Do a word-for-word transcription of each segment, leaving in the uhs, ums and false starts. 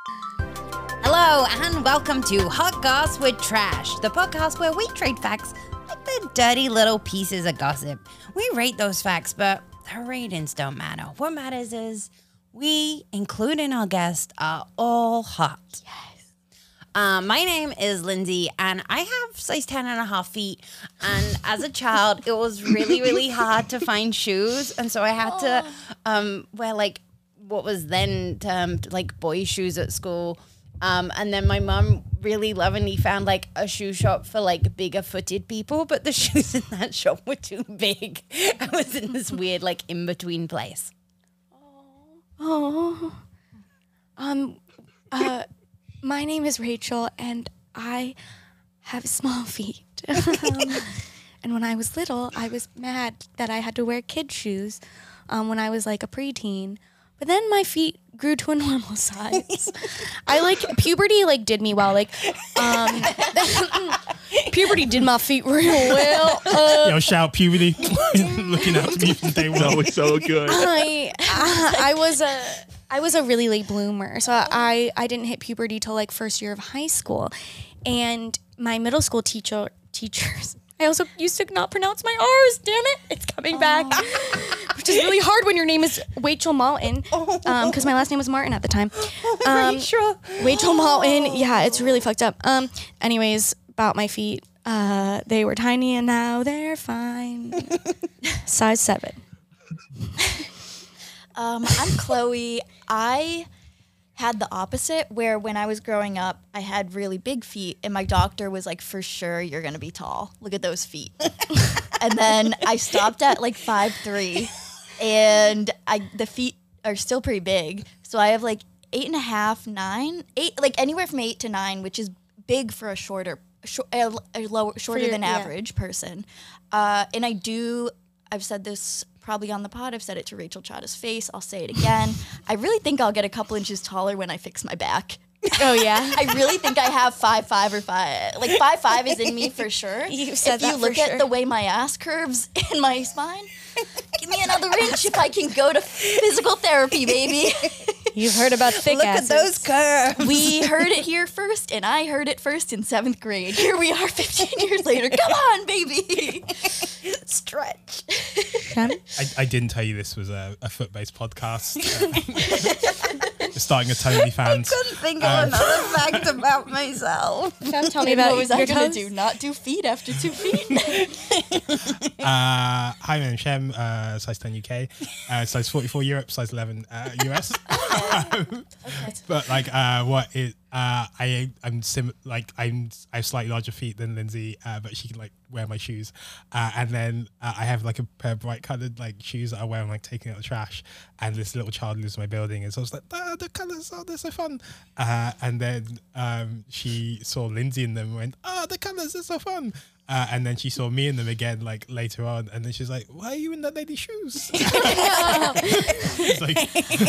Hello and welcome to Hot Goss with Trash, the podcast where we trade facts like the dirty little pieces of gossip. We rate those facts, but the ratings don't matter. What matters is we, including our guest, are all hot. Yes. Um, my name is Lindsay, and I have size ten and a half feet. And as a child, it was really, really hard to find shoes, and so I had to um, wear like what was then termed like boy shoes at school. Um, and then my mum really lovingly found like a shoe shop for like bigger footed people, but the shoes in that shop were too big. I was in this weird like in between place. Oh, um, uh, my name is Rachel and I have small feet. um, and when I was little, I was mad that I had to wear kid shoes um, when I was like a preteen. But then my feet grew to a normal size. I like puberty like did me well. Like um, puberty did my feet real well. Uh, Yo, shout puberty. Looking out to me from day one. That was so good. I, I I was a I was a really late bloomer, so I I didn't hit puberty till like first year of high school, and my middle school teacher teachers. I also used to not pronounce my R's. Damn it, it's coming back, which is really hard when your name is Rachel Martin, because um, my last name was Martin at the time. Um, Rachel, Rachel Martin. Yeah, it's really fucked up. Um, anyways, about my feet, uh, they were tiny and now they're fine. Size seven. Um, I'm Chloe. I had the opposite, where when I was growing up, I had really big feet, and my doctor was like, for sure, you're going to be tall. Look at those feet. And then I stopped at like five three, and I the feet are still pretty big. So I have like eight and a half, nine, eight, like anywhere from eight to nine, which is big for a shorter, short, a, a lower, shorter your, than yeah. average person. Uh, and I do, I've said this probably on the pod, I've said it to Rachel Chada's face, I'll say it again. I really think I'll get a couple inches taller when I fix my back. Oh yeah. I really think I have five five or five. Like five five is in me for sure. You said if that you look for at sure. the way my ass curves in my spine, give me another inch if I can go to physical therapy, baby. You've heard about thick look asses. at those curves. We heard it here first, and I heard it first in seventh grade. Here we are fifteen years later. Come on, baby. Stretch. Ken? I, I didn't tell you this was a, a foot-based podcast. Uh, starting a Tony fans. Couldn't think of Um, another fact about myself. Ken, tell me about What was I your going toes? to do? Not do feet after two feet? Uh, hi, my name's Shem, uh, size ten U K, uh, size forty-four Europe, size eleven uh, U S. um, But like, uh, what it, uh, I, I'm sim, like, I'm, I have slightly larger feet than Lindsay, uh, but she can like wear my shoes. Uh, and then uh, I have like a pair of bright colored like shoes that I wear when like taking out the trash. And this little child lives in my building, and so I was like, ah, the colors, oh, they're so fun. Uh, and then um, she saw Lindsay in them and went, oh, the colors, they're so fun. Uh, and then she saw me in them again, like later on, and then she's like, "Why are you in that lady's shoes?" It's like,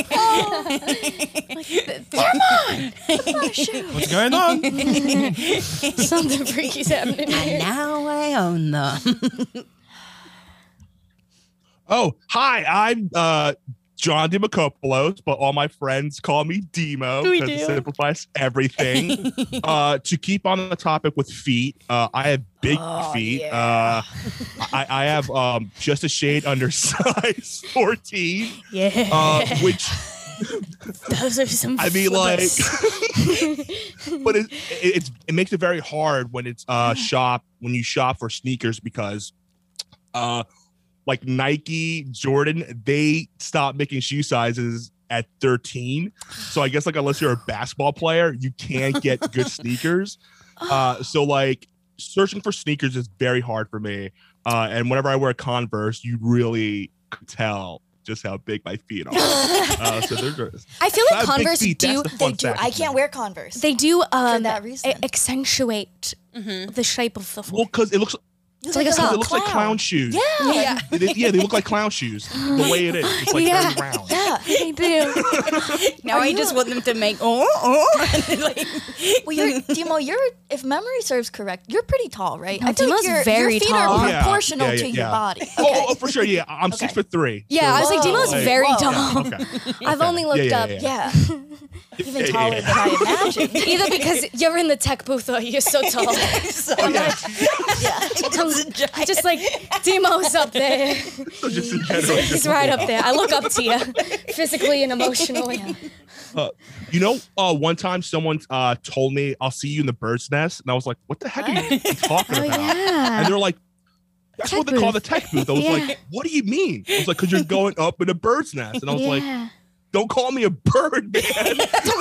Come on! what's going on? Something freaky's happening And here. now I own them. Oh, hi, I'm uh, John DiMacopoulos, but all my friends call me Demo We because it do. simplifies everything. uh, to keep on the topic with feet, uh, I have big Oh, feet. yeah. Uh, I, I have um, just a shade under size fourteen, Yeah. uh, which Those are some I mean, like, flippers. but it, it it's it makes it very hard when it's uh shop when you shop for sneakers because uh like Nike, Jordan, they stopped making shoe sizes at thirteen. So I guess like unless you're a basketball player, you can't get good sneakers. Uh, so like searching for sneakers is very hard for me. Uh, and whenever I wear Converse, you really could tell just how big my feet are. uh, so they're I feel I like have big Converse feet, that's do the They fun do. fact. I can't wear Converse. they do um that reason. a- accentuate Mm-hmm. the shape of the foot. Well, because it looks It's like a Because sock. it looks like clown shoes. Yeah. Yeah. They- yeah, they look like clown shoes. The way it is, it's like Yeah. very round. Yeah. They do. Now Are I you just a- want them to make oh oh. And then, like, Well, you're Demo. You're, if memory serves correct, you're pretty tall, right? No, I feel Demo's like your, very your feet tall. are Yeah. proportional Yeah, yeah, to your yeah. body. Oh, Okay. oh, for sure. Yeah, I'm six Okay. foot three. Yeah, I was like, Whoa. Demo's Like- very Whoa. tall. Okay. I've Okay. only looked Yeah, yeah, up. yeah. Yeah. Even Yeah, taller yeah, than I imagined. Either because you're in the tech booth or you're so tall. so Oh, yeah. I'm just like, Demo's up there. So just in general, He's just- right up there. I look up to you physically and emotionally. Uh, you know, uh, one time someone uh, told me, "I'll see you in the bird's nest," and I was like, "What the heck are you talking Oh, about?" yeah. And they're like, "That's Tech what they call the booth. tech booth." I was Yeah. like, "What do you mean?" I was like, "Cause you're going up in a bird's nest," and I was like, Yeah. "Don't call me a bird, man."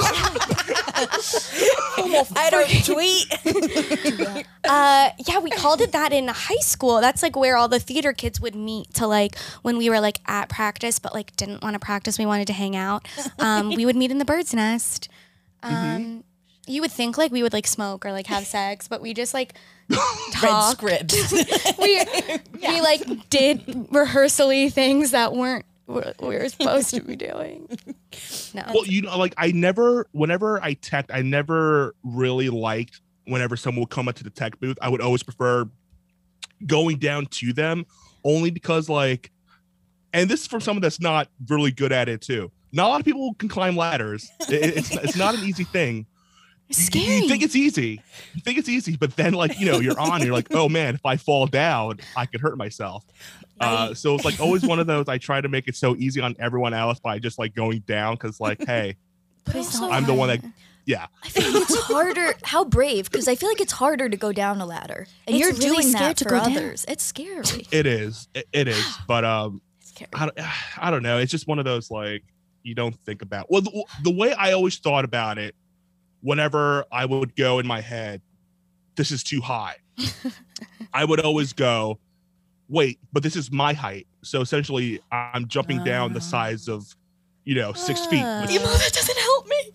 I don't tweet. Uh, yeah, we called it that in high school. That's like where all the theater kids would meet to like when we were like at practice, but like didn't want to practice. We wanted to hang out. Um, we would meet in the bird's nest. Um, You would think like we would like smoke or like have sex, but we just like Read talked. scripts. we we like did rehearsally things that weren't what we were supposed to be doing. No. Well, you know, like I never, whenever I tech, I never really liked whenever someone would come up to the tech booth. I would always prefer going down to them, only because like, and this is from someone that's not really good at it too. Not a lot of people can climb ladders. It- it's it's not an easy thing. It's You- scary. You think it's easy. You think it's easy, but then like, you know, you're on, you're like, oh man, if I fall down, I could hurt myself. Uh, so it's like always one of those. I try to make it so easy on everyone else by just like going down because like, hey, Please also, don't I'm the one lie. that, yeah. I feel like it's harder. How brave? Because I feel like it's harder to go down a ladder, and It's you're really doing scared that to for go down. others. It's scary. It is. It, it is. But um, It's scary. I don't, I don't know. It's just one of those like you don't think about. Well, the, the way I always thought about it, whenever I would go in my head, this is too high. I would always go, wait, but this is my height. So essentially, I'm jumping down the size of, you know, six feet. Ah. which- Emo, that doesn't help me.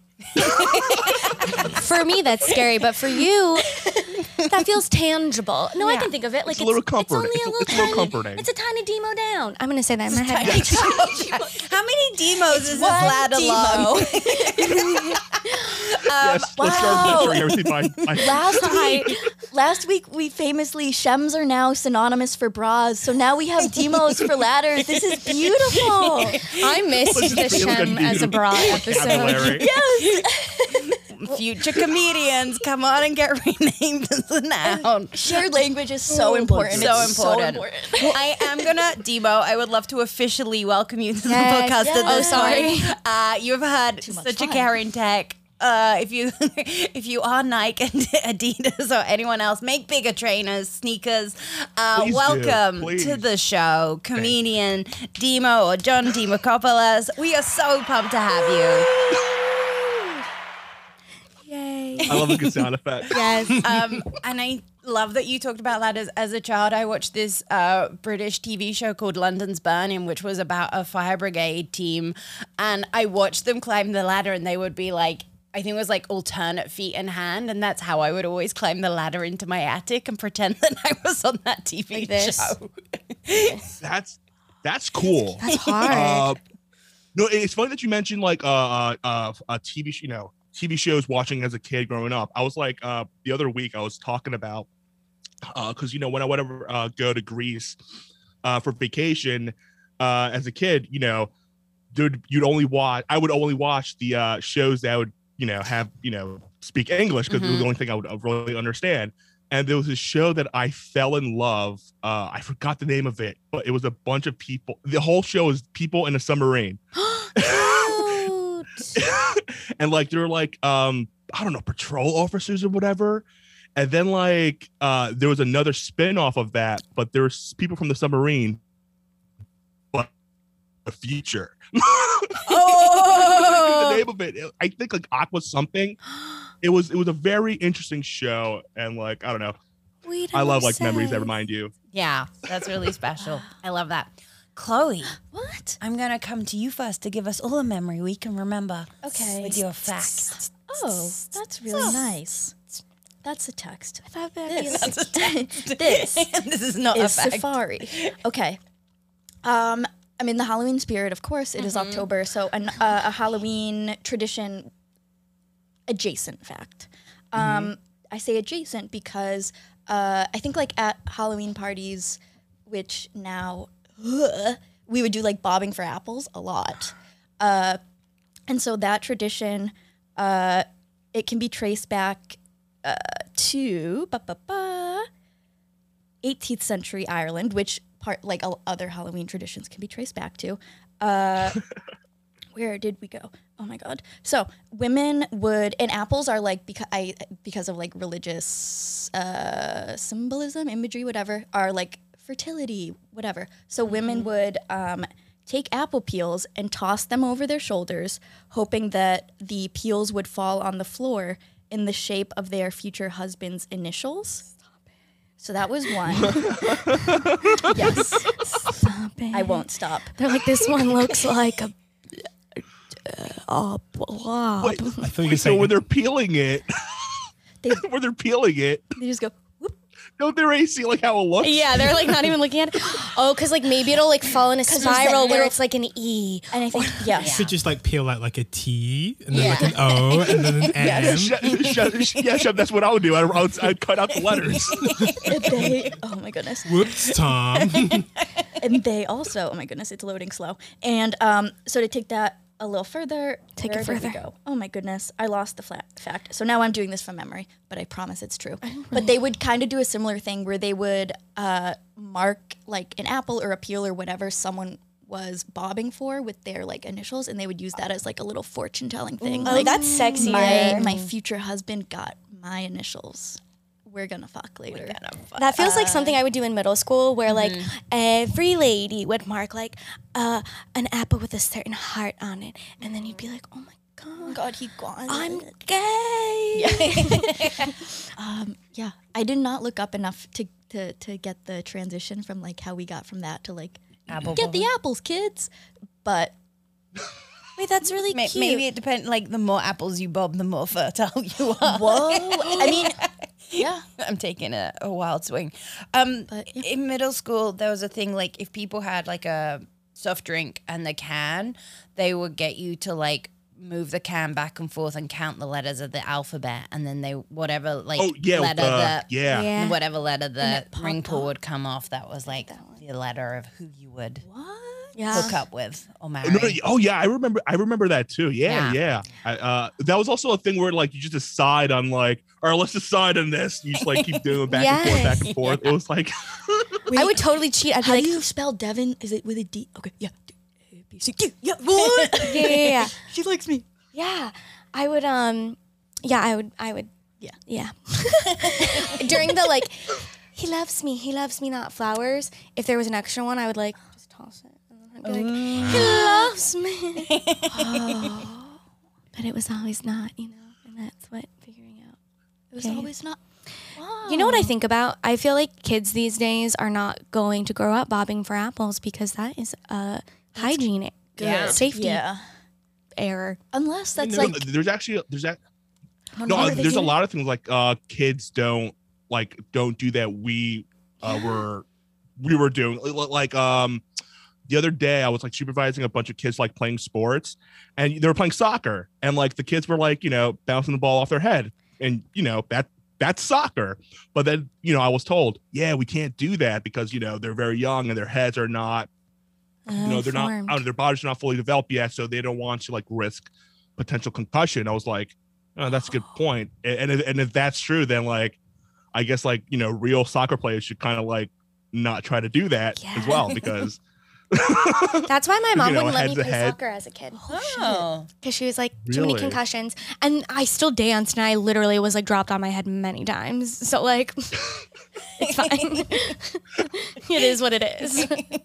For me, that's scary, but for you, that feels tangible. No, I Yeah. can think of it like It's a little comforting. It's only It's a a- little, it's a little tiny- comforting. It's a tiny demo down. I'm gonna say that in my head. How many demos is this one ladder long? yes, let's start wow. measuring everything by, by Last week, last week we famously shems are now synonymous for bras, so now we have demos for ladders. This is beautiful. I missed Let's the just feel like a Shem as a new bra episode. vocabulary. Yes, Future comedians, come on and get renamed as a noun. shared language is so important. So It's important. So important. I am gonna, Demo, I would love to officially welcome you to the Yes, podcast at yes. this Oh, sorry. point. Uh, you've had Too much such a fun. caring tech. Uh, if you if you are Nike and Adidas or anyone else, make bigger trainers, sneakers. Uh, Please do. welcome Please. to the show, comedian Demo or John Demokopoulos. We are so pumped to have you. Yay. I love a good sound effect. Yes. um, and I love that you talked about that as, as a child. I watched this uh, British T V show called London's Burning, which was about a fire brigade team. And I watched them climb the ladder, and they would be like, I think it was like alternate feet in hand. And that's how I would always climb the ladder into my attic and pretend that I was on that T V Like this. show. That's that's cool. That's hard. Uh, no, it's funny that you mentioned like uh, uh, uh, a T V, sh- you know, T V shows watching as a kid growing up. I was like, uh, the other week I was talking about, uh, cause you know, when I would ever uh, go to Greece, uh, for vacation, uh, as a kid, you know, dude, you'd only watch, I would only watch the, uh, shows that would, you know, have, you know, speak English. Cause it was the only thing I would uh, really understand. And there was a show that I fell in love. Uh, I forgot the name of it, but it was a bunch of people. The whole show is people in a submarine. And like they're like um I don't know, patrol officers or whatever. And then like uh there was another spin-off of that, but there was people from the submarine, but the future. Oh! The name of it, I think like Aqua something. It was it was a very interesting show, and like I don't know, We I love don't like memories say. that remind you. Yeah, that's really special. I love that. Chloe, What? I'm going to come to you first to give us all a memory we can remember. Okay. With your facts. Oh, that's really nice. That's a text. I thought that This, That's a text. this This is not a is fact. Safari. Okay. Um, I'm in the Halloween spirit, of course. It is October, so an, uh, a Halloween tradition adjacent fact. Um, I say adjacent because uh, I think like at Halloween parties, which now ugh, we would do like bobbing for apples a lot. Uh, and so that tradition, uh, it can be traced back uh, to ba, ba, ba, eighteenth century Ireland, which part like o- other Halloween traditions can be traced back to. Uh, where did we go? Oh my god! So women would, and apples are like because I because of like religious uh, symbolism, imagery, whatever, are like fertility, whatever. So women would um, take apple peels and toss them over their shoulders, hoping that the peels would fall on the floor in the shape of their future husband's initials. So that was one. Yes, Stop it. I won't stop. They're like, this one looks like a uh, blob. Wait, I thought you wait, could so say when they're peeling it, They, when they're peeling it, they just go, whoop. don't they already see like how it looks? Yeah, they're like not even looking at it. Oh, because like maybe it'll like fall in a there's that spiral where little- it's like an E. And I think, yes. you could just like peel out like a T and then Yeah. like an O and then an M. Sh- sh- sh- yeah, Chef, that's what I would do. I, I would, I'd cut out the letters. And they, oh my goodness. Whoops, Tom. And they also, oh my goodness, it's loading slow. And um, so to take that a little further, Take it where did we further. go? Oh my goodness, I lost the flat fact. So now I'm doing this from memory, but I promise it's true. But they would kind of do a similar thing where they would uh, mark like an apple or a peel or whatever someone was bobbing for with their like initials, and they would use that as like a little fortune telling thing. Oh, like, that's sexier. my my future husband got my initials. We're gonna fuck later. That feels like something I would do in middle school, where like every lady would mark like uh, an apple with a certain heart on it, and then you'd be like, "Oh my god, God, he got I'm it. gay." Um, yeah, I did not look up enough to, to to get the transition from like how we got from that to like Apple get the bobbing. apples, kids. But Wait, that's really May- cute. Maybe it depends. Like the more apples you bob, the more fertile you are. whoa, I mean, yeah, I'm taking a, a wild swing. Um, But, yeah. In middle school, there was a thing like if people had like a soft drink and the can, they would get you to like move the can back and forth and count the letters of the alphabet, and then they whatever like Oh, yeah, letter uh, that yeah. Yeah. whatever letter the it popped ring pull up. would come off. That was like the letter of who you would what? yeah. hook up with or marry. No, no, oh yeah, I remember. I remember that too. Yeah, Yeah. yeah. I, uh, that was also a thing where like you just decide on like, all right, let's decide on this. You just like keep doing it back and forth, back and forth. It was like, I would totally cheat. I'd be How like, do you spell Devin? Is it with a D? Okay, yeah. D- A, B, C, D. Yeah, what? yeah, yeah, yeah. She likes me. Yeah, I would. Um, yeah, I would. I would. Yeah. Yeah. During the like, he loves me. He loves me, not flowers. If there was an extra one, I would like just toss it. And then I'd be like, he loves me. Oh. But it was always not, you know. And that's what figuring out. It was Okay. always not. Wow. You know what I think about? I feel like kids these days are not going to grow up bobbing for apples because that is a hygienic Yeah. safety Yeah. error. Unless that's no, like. there's actually there's that. Oh, No, no, uh, are they there's a doing- lot of things like uh, kids don't like don't do that. We uh, were we were doing Li- like um the other day I was like supervising a bunch of kids like playing sports, and they were playing soccer, and like the kids were like you know bouncing the ball off their head, and you know that that's soccer. But then you know I was told, yeah, we can't do that because you know they're very young and their heads are not you know they're Formed. not their bodies are not fully developed yet, so they don't want to like risk potential concussion. I was like, oh, that's a good point. And and if, and if that's true, then like I guess like you know real soccer players should kind of like not try to do that as well Yeah. because That's why my mom You know, wouldn't let me head to play head. soccer as a kid. Oh, Because she was like, too many Really? concussions. And I still danced and I literally was like dropped on my head many times. So like, it's fine. It is what it is.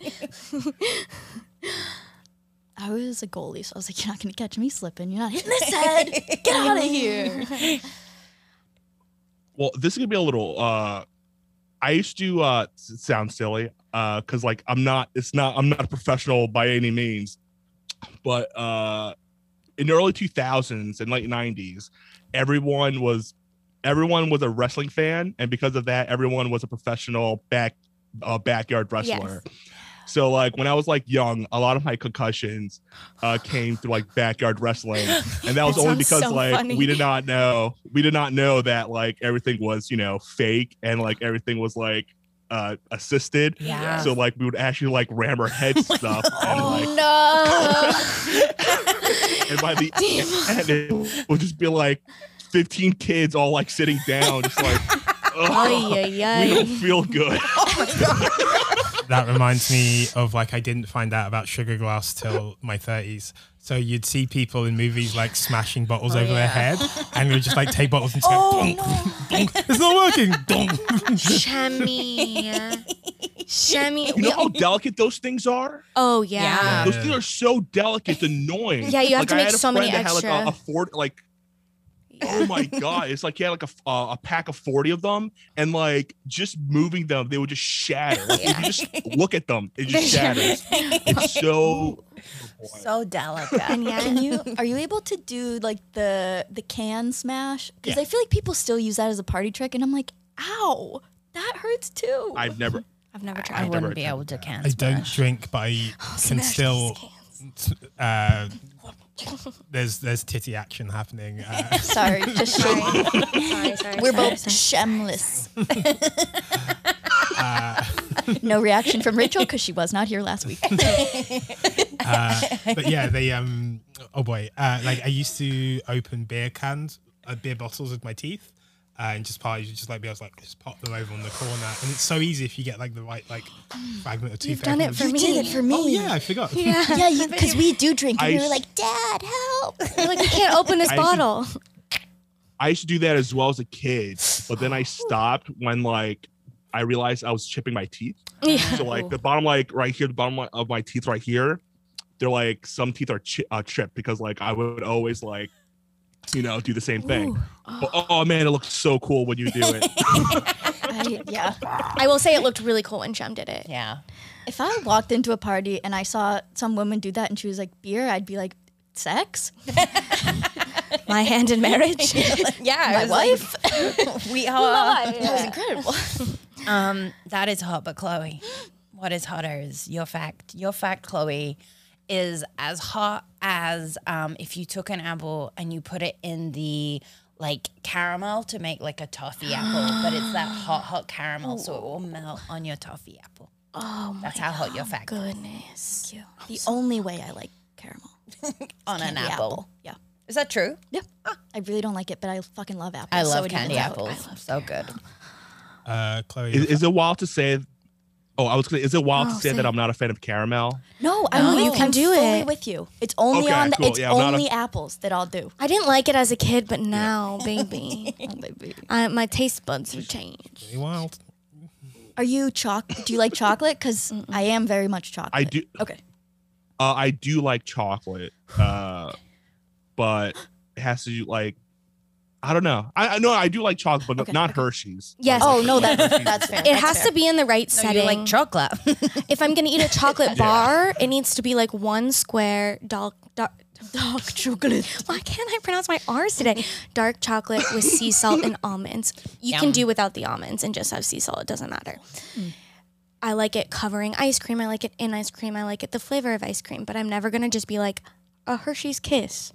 I was a goalie, so I was like, you're not going to catch me slipping. You're not hitting this head. Get out of here. well this is gonna be a little uh I used to uh s- sound silly uh because like I'm not it's not I'm not a professional by any means, but uh in the early two thousands and late nineties everyone was everyone was a wrestling fan, and because of that, everyone was a professional back uh, backyard wrestler. Yes. So like when I was like young, a lot of my concussions uh, came through like backyard wrestling, and that was That only sounds because so like funny. we did not know we did not know that like everything was you know fake and like everything was like uh, assisted. Yeah. So like we would actually like ram our head stuff and like No. and by the end it would just be like fifteen kids all like sitting down, just like oh, Ay, ay, we don't ay. feel good. That reminds me of like I didn't find out about sugar glass till my thirties. So you'd see people in movies like smashing bottles Oh, over their yeah. head, and they would just like take bottles and just Oh, go, donk, donk. It's not working. Donk. Shemmy. Shemmy. You know how delicate those things are? Oh yeah. Yeah. Those things are so delicate, it's annoying. Yeah, you have like, to I make had a so many friend that had, like, extra. a, a forty, like, oh my god, it's like he had like a uh, a pack of forty of them, and like just moving them, they would just shatter. Like if you just look at them, it just shatters. It's so. So delicate. And yeah. Can you are you able to do like the the can smash? Because Yeah. I feel like people still use that as a party trick, and I'm like, ow, that hurts too. I've never. I've never I tried. never wouldn't be attempted able to can I don't smash. drink, but I can Smash still. these cans. Uh, there's there's titty action happening. Uh, Sorry, just Sorry. showing. sorry, sorry. We're sorry, both sorry. shemless. No reaction from Rachel because she was not here last week. uh, but yeah, they um. Oh boy, uh, like I used to open beer cans, uh, beer bottles with my teeth. Uh, and just part, you just like be able to like just pop them over on the corner, and it's so easy if you get like the right like fragment of toothpaste. done it for You me. did it for me. Oh yeah, I forgot. Yeah. Yeah, because we do drink, and I we were s- like, Dad, help. You're like, you can't open this I used to- bottle. I used to do that as well as a kid, but then I stopped when like I realized I was chipping my teeth. Yeah. So like the bottom, like right here, the bottom of my teeth right here, they're like some teeth are chi- uh, chipped because like I would always like, you know, do the same thing. But, oh man, it looks so cool when you do it. I, yeah. I will say it looked really cool when Shem did it. Yeah. If I walked into a party and I saw some woman do that and she was like, beer, I'd be like, sex? My hand in marriage. Yeah. My it was like, wife? we are. That was incredible. Um, that is hot, but Chloe, what is hotter is your fact. Your fact, Chloe, is as hot as um, if you took an apple and you put it in the like caramel to make like a toffee apple, but it's that hot, hot caramel, so it will melt on your toffee apple. Oh my That's how hot your fact is goodness. The only way I like caramel. on an Candy apple. Yeah. Is that true? Yeah. I really don't like it, but I fucking love apples. I so love it candy evens out. apples. So good. Uh, Chloe, Is, is it wild to say? Oh, I was gonna. Is it wild Oh, to say say that it. I'm not a fan of caramel? No, I'm No, with you can I'm do fully it. with you. It's only Okay, on the, cool. it's Yeah, I'm not a- only apples that I'll do. I didn't like it as a kid, but now, baby, Oh, baby. I, my taste buds have changed. pretty wild. Are you choc? Do you like chocolate? Because I am very much chocolate. I do. Okay. Uh, I do like chocolate, uh, but it has to do like. I don't know. I I know I do like chocolate, but Okay, not okay. Hershey's. Yes. Oh no, that, that's fair. It that's has fair. to be in the right No, setting. you like chocolate. If I'm gonna eat a chocolate bar, it needs to be like one square dark dark dark chocolate. Why can't I pronounce my R's today? Dark chocolate with sea salt and almonds. You can Yum. do without the almonds and just have sea salt. It doesn't matter. I like it covering ice cream. I like it in ice cream. I like it the flavor of ice cream. But I'm never gonna just be like a Hershey's Kiss.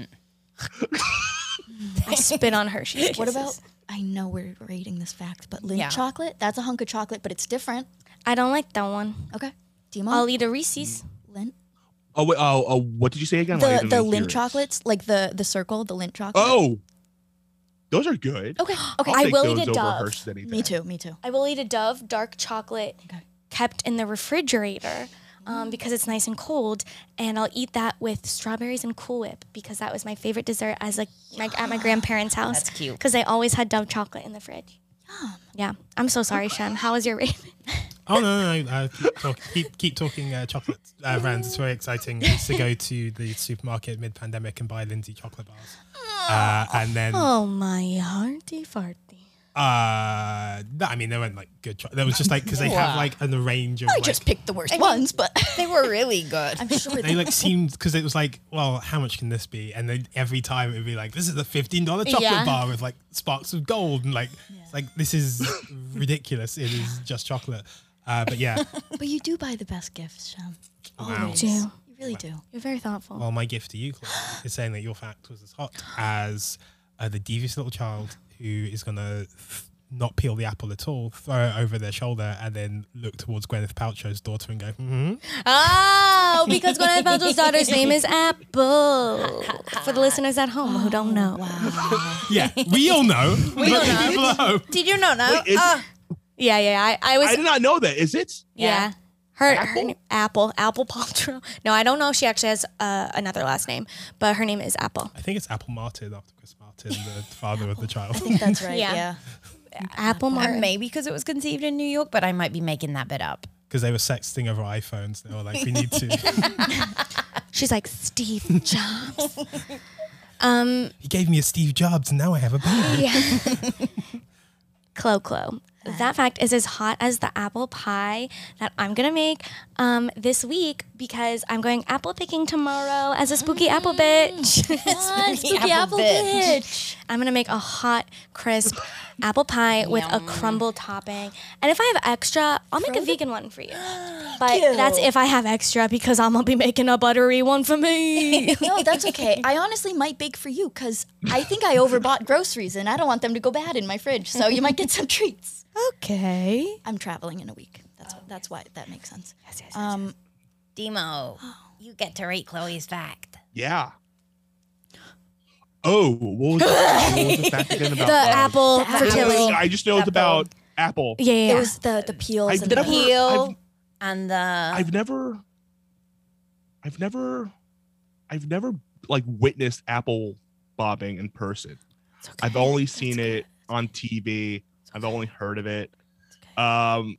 I spit on Hershey's Kisses. What about? I know we're rating this fact, but Lindt Yeah. chocolate. That's a hunk of chocolate, but it's different. I don't like that one. Okay. Demo. I'll eat a Reese's. Lindt. Oh wait. Oh, oh. What did you say again? Like, I The didn't the hear Lindt it. chocolates, like the the circle, the Lindt chocolate. Oh, those are good. Okay. Okay. I'll I take will those eat a over Dove. Hershey's any day. Me too. Me too. I will eat a Dove dark chocolate Okay. kept in the refrigerator um, because it's nice and cold, and I'll eat that with strawberries and Cool Whip because that was my favorite dessert as like my, at my grandparents' house. That's cute. Because they always had Dove chocolate in the fridge. Yeah, I'm so sorry, Shem. How was your raven? Oh no, no, no. Uh, keep, talk, keep keep talking uh, chocolate uh, brands. It's very exciting. I used to go to the supermarket mid-pandemic and buy Lindsay chocolate bars, uh, and then Oh my hearty farty. Uh, no, I mean, they weren't like good. Cho- there was just like because they have Wow. like an range of. I like, just picked the worst ones, but They were really good. I'm sure They they like seemed because it was like, well, how much can this be? And then every time it would be like, this is a fifteen dollar chocolate Yeah. bar with like sparks of gold, and like, it's like this is ridiculous. It is just chocolate. Uh, but yeah, But you do buy the best gifts, Shem. Always. Do. You really do. You're very thoughtful. well, my gift to you, Chloe, is saying that your fact was as hot as uh, the devious little child who is gonna th- not peel the apple at all, throw it over their shoulder, and then look towards Gwyneth Paltrow's daughter and go, mm-hmm. Oh, because Gwyneth Paltrow's daughter's name is Apple. For the listeners at home who don't know. Yeah, we all know. We all know. People at home. Did you not know? Wait, is- Ah, Yeah, yeah. I, I was. I did not know that. Is it? yeah. Her, her Apple? name, Apple, Apple Paltrow. No, I don't know if she actually has uh, another last name, but her name is Apple. I think it's Apple Martin after Chris Martin, the father of the child. I think that's right. Yeah. Yeah. Apple uh, Martin. maybe because it was conceived in New York, but I might be making that bit up. Because they were sexting over iPhones. They were like, we need to. She's like Steve Jobs. um, He gave me a Steve Jobs, and now I have a baby. yeah. Clo Clo. That fact is as hot as the apple pie that I'm gonna make um, this week because I'm going apple picking tomorrow as a spooky apple bitch. Spooky apple apple bitch. bitch. I'm gonna make a hot, crisp apple pie with a Yum. crumble topping. And if I have extra, I'll make a vegan one for you. But Cute. that's if I have extra because I'm gonna be making a buttery one for me. No, that's okay. I honestly might bake for you because I think I overbought groceries and I don't want them to go bad in my fridge. So you might get some treats. Okay. I'm traveling in a week. That's that's why that makes sense. Yes, yes, yes. Um, Demo, you get to rate Chloe's fact. Yeah. Oh, what was, what was the fact again about? The apple The apple. fertility. I just know it's Apple. about Apple. Yeah, yeah, it yeah. was the the peels I've and the never, peel. I've, And the I've never, I've never, I've never like witnessed apple bobbing in person. It's okay. I've only That's seen okay. it on T V. I've only heard of it. Um,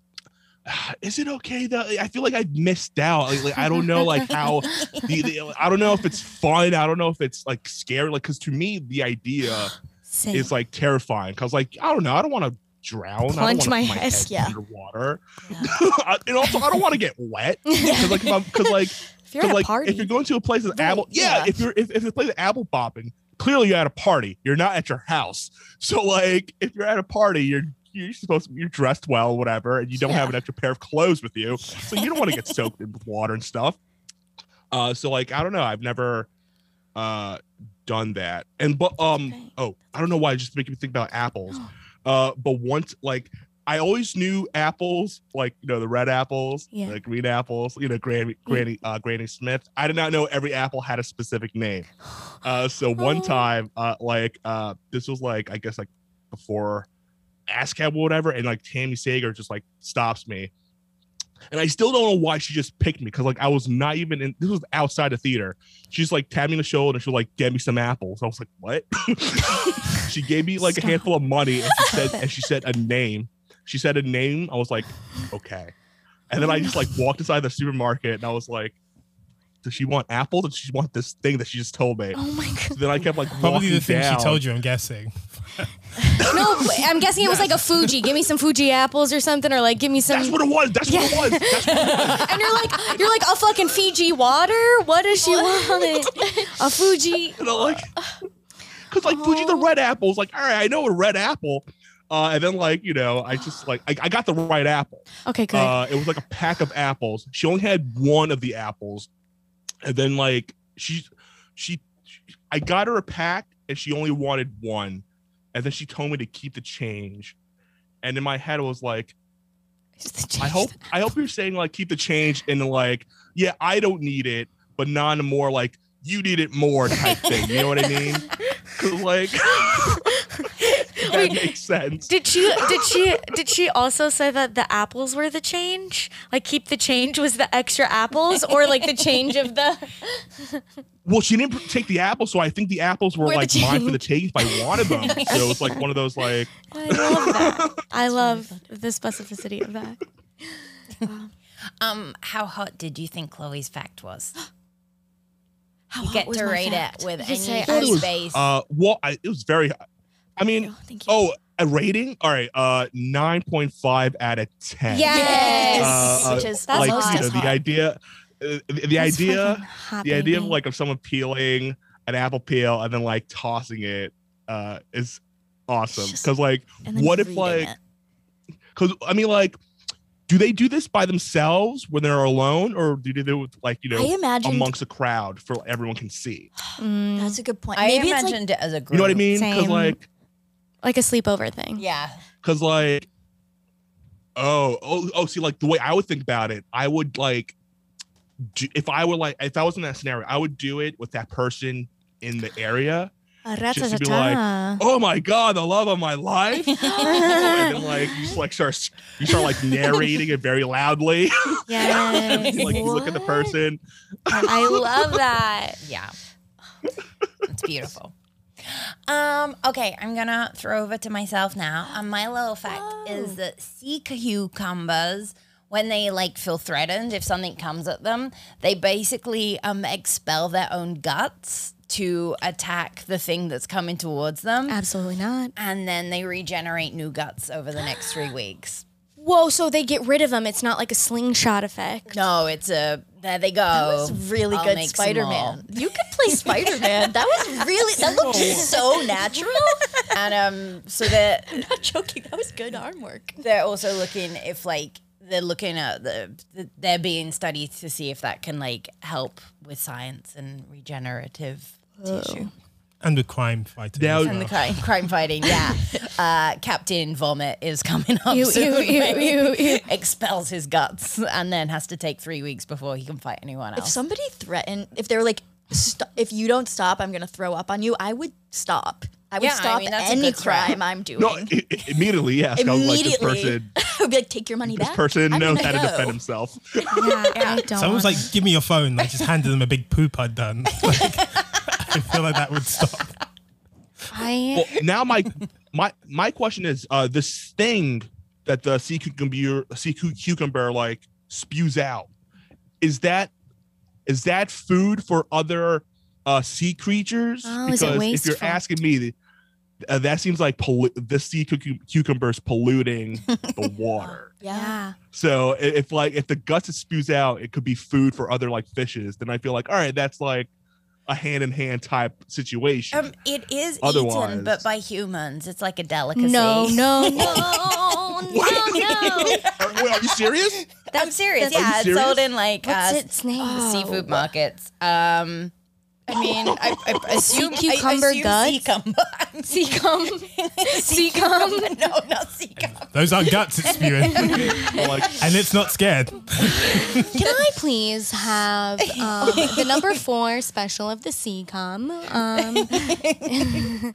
is it okay though? I feel like I've missed out. Like, like, I don't know, like how. The, the, I don't know if it's fun. I don't know if it's like scary. Like, because to me, the idea Same. is like terrifying. Because like I don't know. I don't want to drown. Plunge I don't my want my head. head Yeah. underwater. And also, I don't want to get wet. Because like, if I'm, because like, if you're 'cause, at a like, party. if you're going to a place with Right, apple, yeah, yeah. if you're if, if it's a place with apple popping, clearly you're at a party. You're not at your house. So like, if you're at a party, you're you're supposed to you're dressed well, whatever, and you don't have Yeah. an extra pair of clothes with you, so you don't want to get soaked in with water and stuff. Uh, so like, I don't know. I've never uh done that, and but um, Okay. oh, I don't know why. It just making me think about apples. Uh, but once like. I always knew apples, like you know the red apples, Yeah. the green apples, you know Granny Granny uh, Granny Smith. I did not know every apple had a specific name. Uh, so one Oh. time, uh, like uh, this was like I guess like before ASCAP or whatever, and like Tammy Sager just like stops me, and I still don't know why she just picked me because like I was not even in. This was outside the theater. She's like tapped me on the shoulder and she was like, "Get me some apples." I was like, "What?" She gave me like Stop. a handful of money and she said and she said a name. She said a name. I was like, okay. And then I just like walked inside the supermarket and I was like, does she want apples? Or does she want this thing that she just told me? Oh my So god. then I kept like Probably walking the thing down. she told you, I'm guessing. No, I'm guessing it was like a Fuji. Give me some Fuji apples or something, or like give me some. That's what it was. That's what it was. That's what it was. and you're like, you're like a fucking Fiji water. What does she want? A Fuji. And I'm like, because like Fuji the red apples, like, all right, I know a red apple. Uh, and then like, you know, I just like, I, I got the right apple. Okay, good. Uh, it was like a pack of apples. She only had one of the apples, and then like she, she, I got her a pack, and she only wanted one, and then she told me to keep the change, and in my head it was like, I hope, I hope you're saying like keep the change, and like, yeah, I don't need it, but not in a more like you need it more type thing. You know what I mean? Cause like. That Wait, makes sense. Did she? Did she? Did she also say that the apples were the change? Like keep the change was the extra apples, or like the change of the? Well, she didn't take the apples, so I think the apples were Were the like mine for the change. taste if I wanted them. So it's like one of those like I love that. I love the specificity of that. um, how hot did you think Chloe's fact was? How You hot get was to my rate fact? it with Just any say I was- space. uh well I, it was very I mean Oh, thank you. oh a rating. All right, uh, nine point five out of ten. Yes. Uh, uh, Which is That's like almost hot. you know as the hot. idea, uh, the, the That's idea, freaking hot, the idea of baby. like of someone peeling an apple peel and then like tossing it uh, is awesome. Just- Because like, And then what if reading like, it. because I mean like, do they do this by themselves when they're alone, or do they do it with like you I know imagined amongst a crowd for everyone can see? Mm, that's a good point. I Maybe it's like imagined it as a group. You know what I mean? Because Same. like. like a sleepover thing. Yeah. Cause like, oh, oh, oh, see, like the way I would think about it, I would like, do, if I were like, if I was in that scenario, I would do it with that person in the area. Just to be like, oh my god, the love of my life, and then like you just like start, you start like narrating it very loudly. Yes. like you look at the What? person. I love that. Yeah. It's beautiful. Um, okay, I'm gonna throw over to myself now. And my little fact is that sea cucumbers, when they like feel threatened, if something comes at them, they basically um expel their own guts to attack the thing that's coming towards them. Absolutely not. And then they regenerate new guts over the next three weeks. Whoa, so they get rid of them. It's not like a slingshot effect. No, it's a there they go. that was really I'll good make some Spider-Man. You could play Spider-Man. That was really that looked so natural. And um, so they're I'm not joking. That was good arm work. they're also looking if like they're looking at the, the they're being studied to see if that can like help with science and regenerative tissue And with crime fighting. Now- as and the well. crime, crime fighting. Yeah, uh, Captain Vomit is coming up Ew, soon. ew, ew, where he ew, ew. expels his guts and then has to take three weeks before he can fight anyone If else. somebody threatened, if they were like, St- if you don't stop, I'm gonna throw up on you. I would stop. I would Yeah, I stop mean, that's a any good threat. crime I'm doing. No, i- i- immediately, yes. I was like, this Immediately. person, I would be like, take your money this back. person I'm knows gonna how to go. defend himself. Yeah, I don't. Someone's want like, give me your phone. Like, just handed them a big poop I'd done. Like, I feel like that would stop. I Well, now my my my question is, uh, this thing that the sea cucumber sea cu- cucumber like spews out, is that is that food for other uh, sea creatures? Oh, is it because if you're wasteful? asking me, uh, that seems like pollu- the sea cuc- cucumber's polluting the water. Yeah. yeah. So i- if like if the guts it spews out, it could be food for other like fishes. Then I feel like all right, that's like a hand in hand type situation. Um, it is Otherwise- eaten, but by humans. It's like a delicacy. No, no, no, no, no. Are, wait, are you serious? I'm serious. That's- Yeah, Are it's you sold serious? in like What's uh, its name? seafood markets. Um, I mean, I, I assume cucumber I assume guts? Seacumber. Seacum. Seacum. No, not seacum. Those aren't guts it's spewing. Or, like And it's not scared. Can I please have um, the number four special of the Seacom? Um,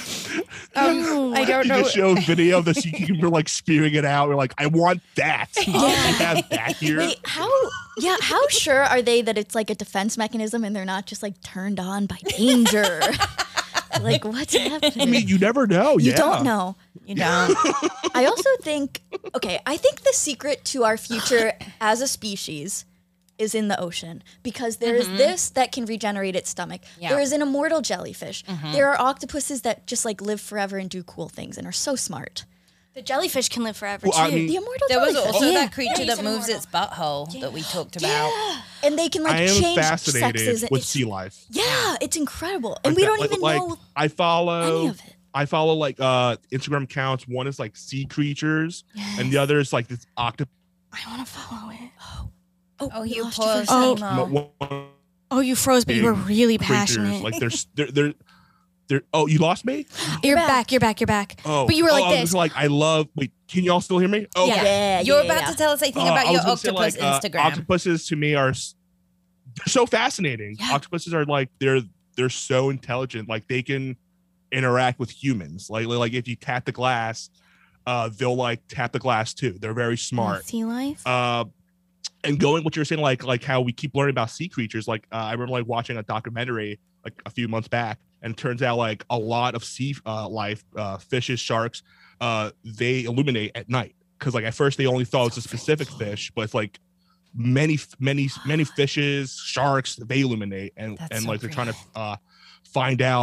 Um, I don't you know. just show a video of the sea cucumber like spewing it out. We're like, I want that. You have that here. Wait, how? Yeah, how sure are they that it's like a defense mechanism and they're not just like turned on by danger? Like, what's happening? I mean, you never know. You yeah. don't know. You don't. I also think, okay, I think the secret to our future as a species is in the ocean because there is this that can regenerate its stomach. Yeah. There is an immortal jellyfish. There are octopuses that just like live forever and do cool things and are so smart. the jellyfish can live forever Well, I too. mean- The immortal There was jellyfish. also Yeah. that creature Yeah, that he's moves immortal. its butthole that we talked about. And they can like I am change fascinated sexes. with It's- sea life. Yeah, it's incredible. And Like we that- don't like- even like, know I follow. any of it. I follow like uh Instagram accounts. One is like sea creatures, and the other is like this octopus. I want to follow it. Oh, Oh, we you lost you for a paused. second. Oh. Emo. Oh, you froze, but you were Big really creatures. passionate. Like there's they're they're they're. Oh, you lost me. you're back. back. You're back. You're back. Oh, But you were oh, like I was this. just like I love. Wait, can y'all still hear me? Oh, Yeah, yeah, You're yeah, about yeah. to tell us a thing Uh, about I your was gonna octopus say, like, uh, Instagram. octopuses to me are s- they're so fascinating. Yeah. Octopuses are like they're they're so intelligent. Like they can interact with humans. Like like if you tap the glass, uh, they'll like tap the glass too. They're very smart. Sea life. Uh, and going what you're saying, like like how we keep learning about sea creatures. Like uh, I remember like watching a documentary like a few months back, and it turns out like a lot of sea uh, life, uh, fishes, sharks, uh, they illuminate at night. Because like at first they only thought it was a specific fish, but it's like many many many fishes, sharks, they illuminate, and That's and so like they're trying to great. uh, find out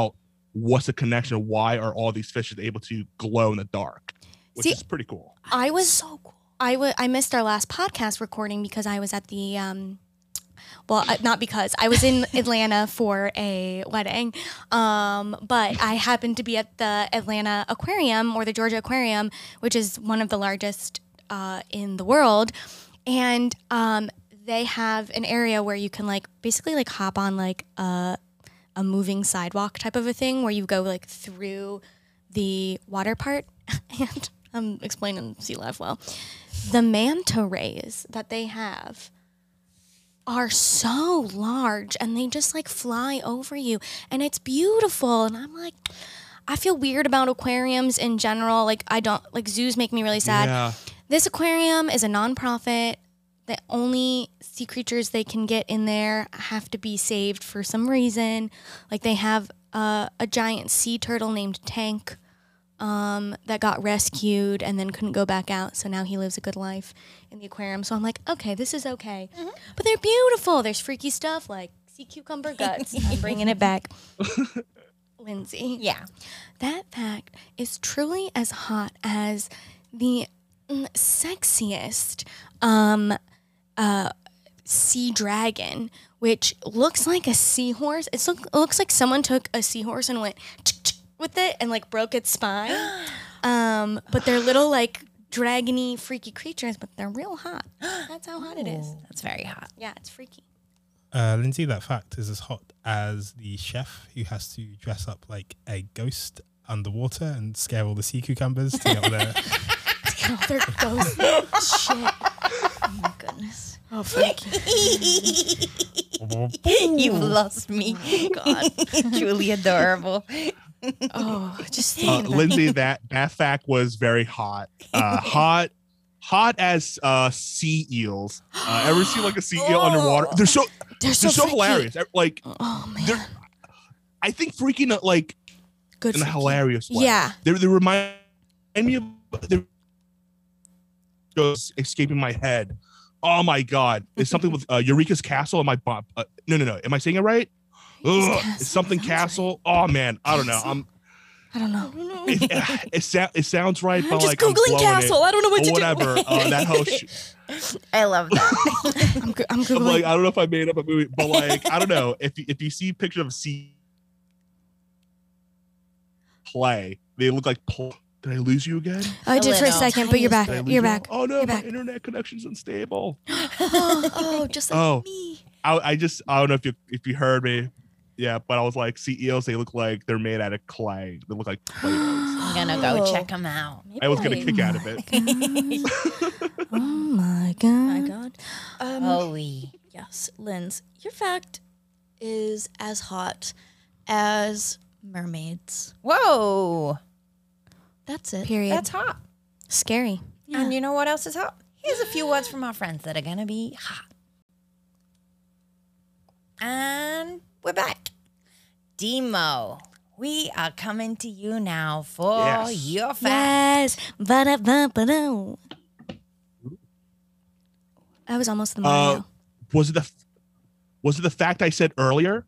what's the connection? Why are all these fishes able to glow in the dark? Which See, is pretty cool. I was so cool. I wa- I missed our last podcast recording because I was at the um, well, uh, not because I was in Atlanta for a wedding, um, but I happened to be at the Atlanta Aquarium or the Georgia Aquarium, which is one of the largest uh, in the world, and um, they have an area where you can like basically like hop on like a a moving sidewalk type of a thing where you go like through the water part and. I'm explaining Sea Life well. The manta rays that they have are so large and they just like fly over you and it's beautiful. And I'm like, I feel weird about aquariums in general. Like I don't, like zoos make me really sad. Yeah. This aquarium is a nonprofit. The only sea creatures they can get in there have to be saved for some reason. Like they have uh, a giant sea turtle named Tank. Um, that got rescued and then couldn't go back out. So now he lives a good life in the aquarium. So I'm like, okay, this is okay. Mm-hmm. But they're beautiful. There's freaky stuff like sea cucumber guts. I'm bringing it back. Lindsay. Yeah. That fact is truly as hot as the mm, sexiest um, uh, sea dragon, which looks like a seahorse. It's look, it looks like someone took a seahorse and went with it and like broke its spine. Um, but they're little like dragony, freaky creatures, but they're real hot. That's how hot it is. That's very hot. Yeah, it's freaky. Uh, Lindsay, that fact is as hot as the chef who has to dress up like a ghost underwater and scare all the sea cucumbers to get all their. Oh, they're ghosts. Shit. Oh my goodness. Oh, freaky. You've lost me. God. Truly adorable. Oh, just Uh, thinking about Lindsay, that that fact was very hot. Uh, hot, hot as uh, sea eels. Uh, ever see like a sea eel underwater? They're so They're they're so, so freaky. hilarious. Like Oh man, they're, I think freaking uh, like good. in a freaky. hilarious way. Yeah. They they remind me of they're just escaping my head. Oh my god! It's something with uh, Eureka's Castle in my butt. Uh, no, no, no. Am I saying it right? Ugh, Castle, it's something sounds castle. Oh man, I don't know. I'm. I don't know. It, it, sa- it sounds right, I'm but just like I'm Googling blowing castle. It, I don't know what or to whatever. do. Uh, that whole. Sh- I love that. I'm, go- I'm I'm googling. like, I don't know if I made up a movie, but like, I don't know if you, if you see pictures of sea play, they look like. Pl- Did I lose you again? I A did for a little. second, but you're back. Did I lose You're you? back. Oh no, You're my back. internet connection's unstable. Oh, just like Oh. me. I, I just I don't know if you if you heard me, yeah, but I was like sea eels. They look like they're made out of clay. They look like Play-Dohs. I'm gonna go Oh. check them out. Maybe I was gonna kick out of it. Oh my god. Oh my God. Um, Holy. Yes, Linz, your fact is as hot as mermaids. Whoa. That's it. Period. That's hot. Scary. Yeah. And you know what else is hot? Here's a few words from our friends that are gonna be hot. And we're back. Demo, we are coming to you now for Yes. your fact. Yes. Ba-da-ba-ba-do. That was almost the Mario. Uh, was it the was it the fact I said earlier?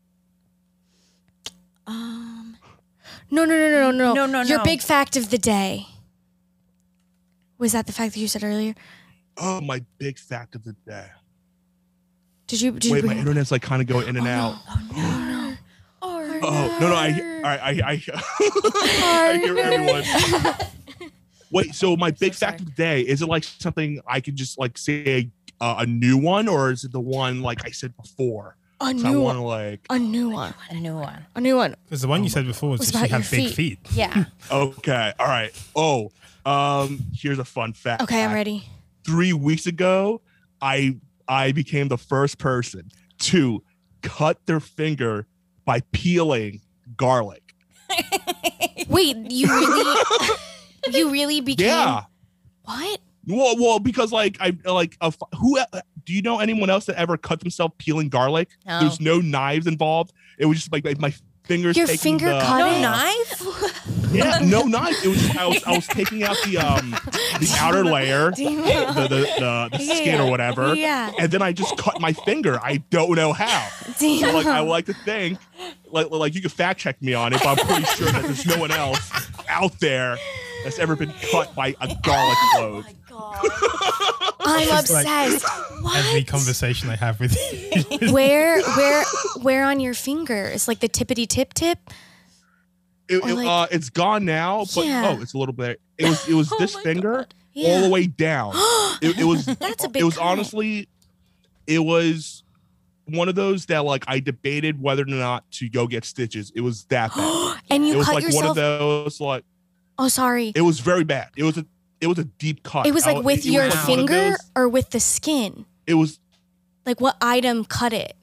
Um, no, no, no, no, no, No, no, Your no. big fact of the day. Was that the fact that you said earlier? Oh, my big fact of the day. Did you? Did Wait, you my bring- internet's like kind of going in and out. or Oh no, no, I I I I, I hear everyone. Wait, so my big So fact of the day, is it like something I can just like say uh, a new one, or is it the one like I said before? a So I new want one. to like. A new one. A new one. A new one. Because the one you said before was It's that she about had your big feet. Yeah. Okay, all right. Oh, um, here's a fun fact. Okay, I'm ready. Three weeks ago, I I became the first person to cut their finger by peeling garlic. Wait, you really? you really became? Yeah. What? Well, well, because like I like uh, who do you know anyone else that ever cut themselves peeling garlic? No. There's no knives involved. It was just like my, my fingers. Your taking finger the, cut No it? knife? Yeah, no knife. It was I was I was taking out the um the outer layer, the the, the, the skin or whatever, Yeah. and then I just cut my finger. I don't know how. Damn. So like I would like to think like, like you can fact check me on it, but I'm pretty sure that there's no one else out there that's ever been cut by a garlic clove. I'm It's like obsessed. Every What? conversation I have with you. Where, where, where on your fingers? Like the tippity tip tip? It, Or it, like- uh, it's gone now, but Yeah. oh, it's a little bit. It was it was Oh this my finger God. Yeah. all the way down. it, it was That's a big it was cut. honestly, it was one of those that like I debated whether or not to go get stitches. It was that bad. And you it was cut like yourself. one of those like Oh, sorry. it was very bad. It was a it was a deep cut. It was I- like with it was your like one of finger those- or with the skin? It was Like what item cut it?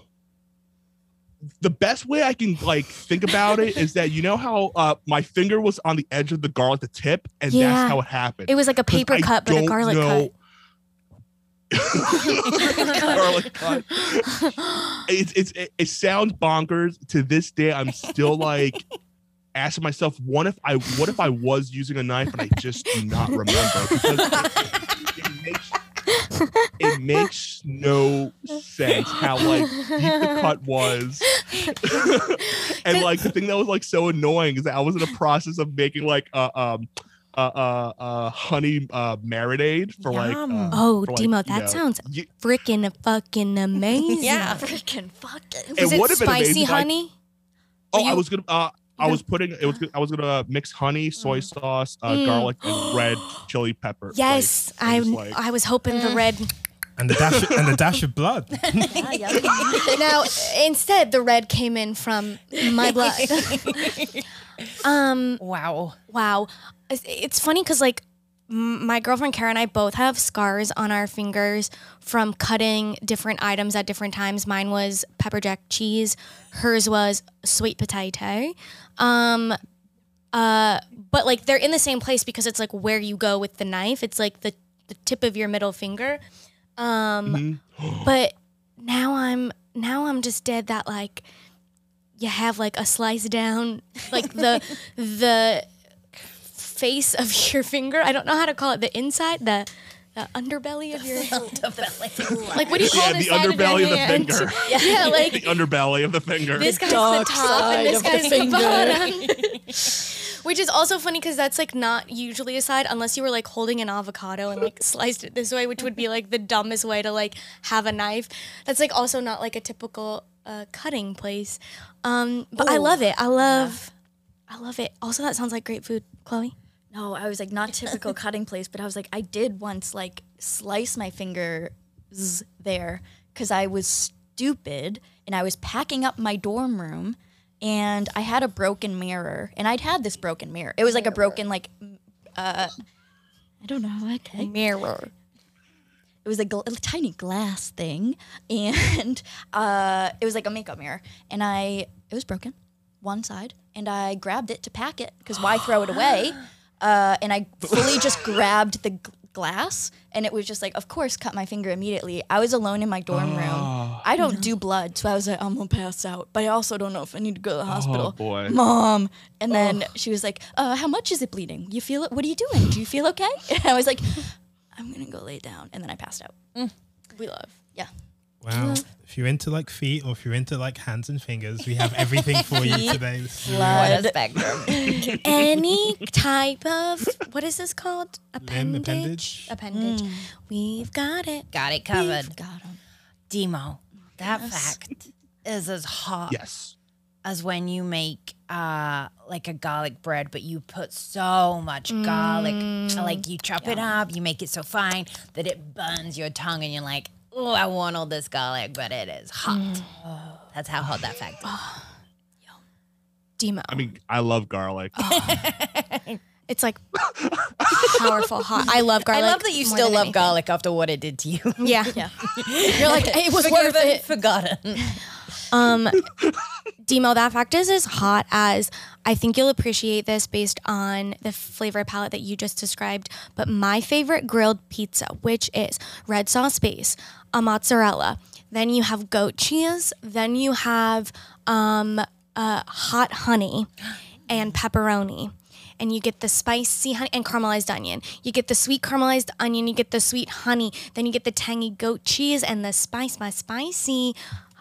the best way I can like think about it is that you know how uh my finger was on the edge of the garlic, the tip, and Yeah. that's how it happened. It was like a 'Cause paper I cut, but a don't garlic know- cut. garlic cut. It's it's it, it sounds bonkers. To this day, I'm still like asking myself, what if I what if I was using a knife and I just do not remember? Because it, it makes it makes no sense how like deep the cut was. And like the thing that was like so annoying is that I was in the process of making like a um uh uh, uh honey uh marinade for like Yum. uh, Oh, for, like, Demo, you that know, sounds y- freaking fucking amazing. Yeah. Freaking fucking. It Was it would've been spicy amazing if I- honey? Oh, Were I you- was gonna. Uh, I gonna- was putting. It was. I was gonna mix honey, soy sauce, uh, Mm. garlic, and red chili pepper. Yes, like, I and just, like- I was hoping the red. And the dash and the dash of blood. Yeah, yeah. Now instead, the red came in from my blood. um. Wow. Wow. It's, it's funny because, like, m- my girlfriend Kara and I both have scars on our fingers from cutting different items at different times. Mine was pepper jack cheese. Hers was sweet potato. Um, uh, but, like, they're in the same place because it's, like, where you go with the knife. It's, like, the, the tip of your middle finger. Um, Mhm. but now I'm now I'm just dead that, like, you have, like, a slice down, like, the the face of your finger. I don't know how to call it. The inside, the the underbelly of your like what do you call Yeah, the the side underbelly of, of your the hand? finger. Yeah, like the underbelly of the finger. this guy's Dark the top side and this of the guy's the, finger. bottom. Which is also funny because that's like not usually a side unless you were like holding an avocado and like sliced it this way, which would be like the dumbest way to like have a knife. That's like also not like a typical uh, cutting place. Um, but I Ooh. love it. I love, I love it. Also, that sounds like great food, Chloe. No, I was like not typical cutting place, but I was like I did once like slice my fingers there because I was stupid and I was packing up my dorm room and I had a broken mirror and I'd had this broken mirror. It was like a broken like m- uh I don't know, okay. Mirror. It was a, gl- a tiny glass thing, and uh, it was like a makeup mirror. And I, it was broken, one side, and I grabbed it to pack it because why throw it away? Uh, and I fully just grabbed the g- glass, and it was just like, of course, cut my finger immediately. I was alone in my dorm room. I don't do blood, so I was like, I'm gonna pass out, but I also don't know if I need to go to the hospital. Oh boy. Mom. And then she was like, uh, how much is it bleeding? You feel it? What are you doing? Do you feel okay? And I was like, I'm gonna go lay down. And then I passed out. We love. Yeah. Wow. If you're into like feet or if you're into like hands and fingers, we have everything for you today. This is What a Blood. spectrum. Any type of what is this called? Limb, Appendage. appendage. Appendage. We've got it. Got it covered. Got him. Demo, that fact is as hot Yes. as when you make uh like a garlic bread, but you put so much garlic, like you chop it up, you make it so fine that it burns your tongue, and you're like, oh, I want all this garlic, but it is hot. That's how hot that fact is. Demo. I mean, I love garlic. It's like powerful hot. I love garlic. I love that you more still than love anything. garlic after what it did to you. Yeah. Yeah. You're like, it was worth Forgiven, it. forgotten. Um, Demo, that fact is as hot as I think you'll appreciate this based on the flavor palette that you just described. But my favorite grilled pizza, which is red sauce base, a mozzarella, then you have goat cheese, then you have um, uh, hot honey and pepperoni. And you get the spicy honey and caramelized onion. You get the sweet caramelized onion, you get the sweet honey, then you get the tangy goat cheese and the spice, my spicy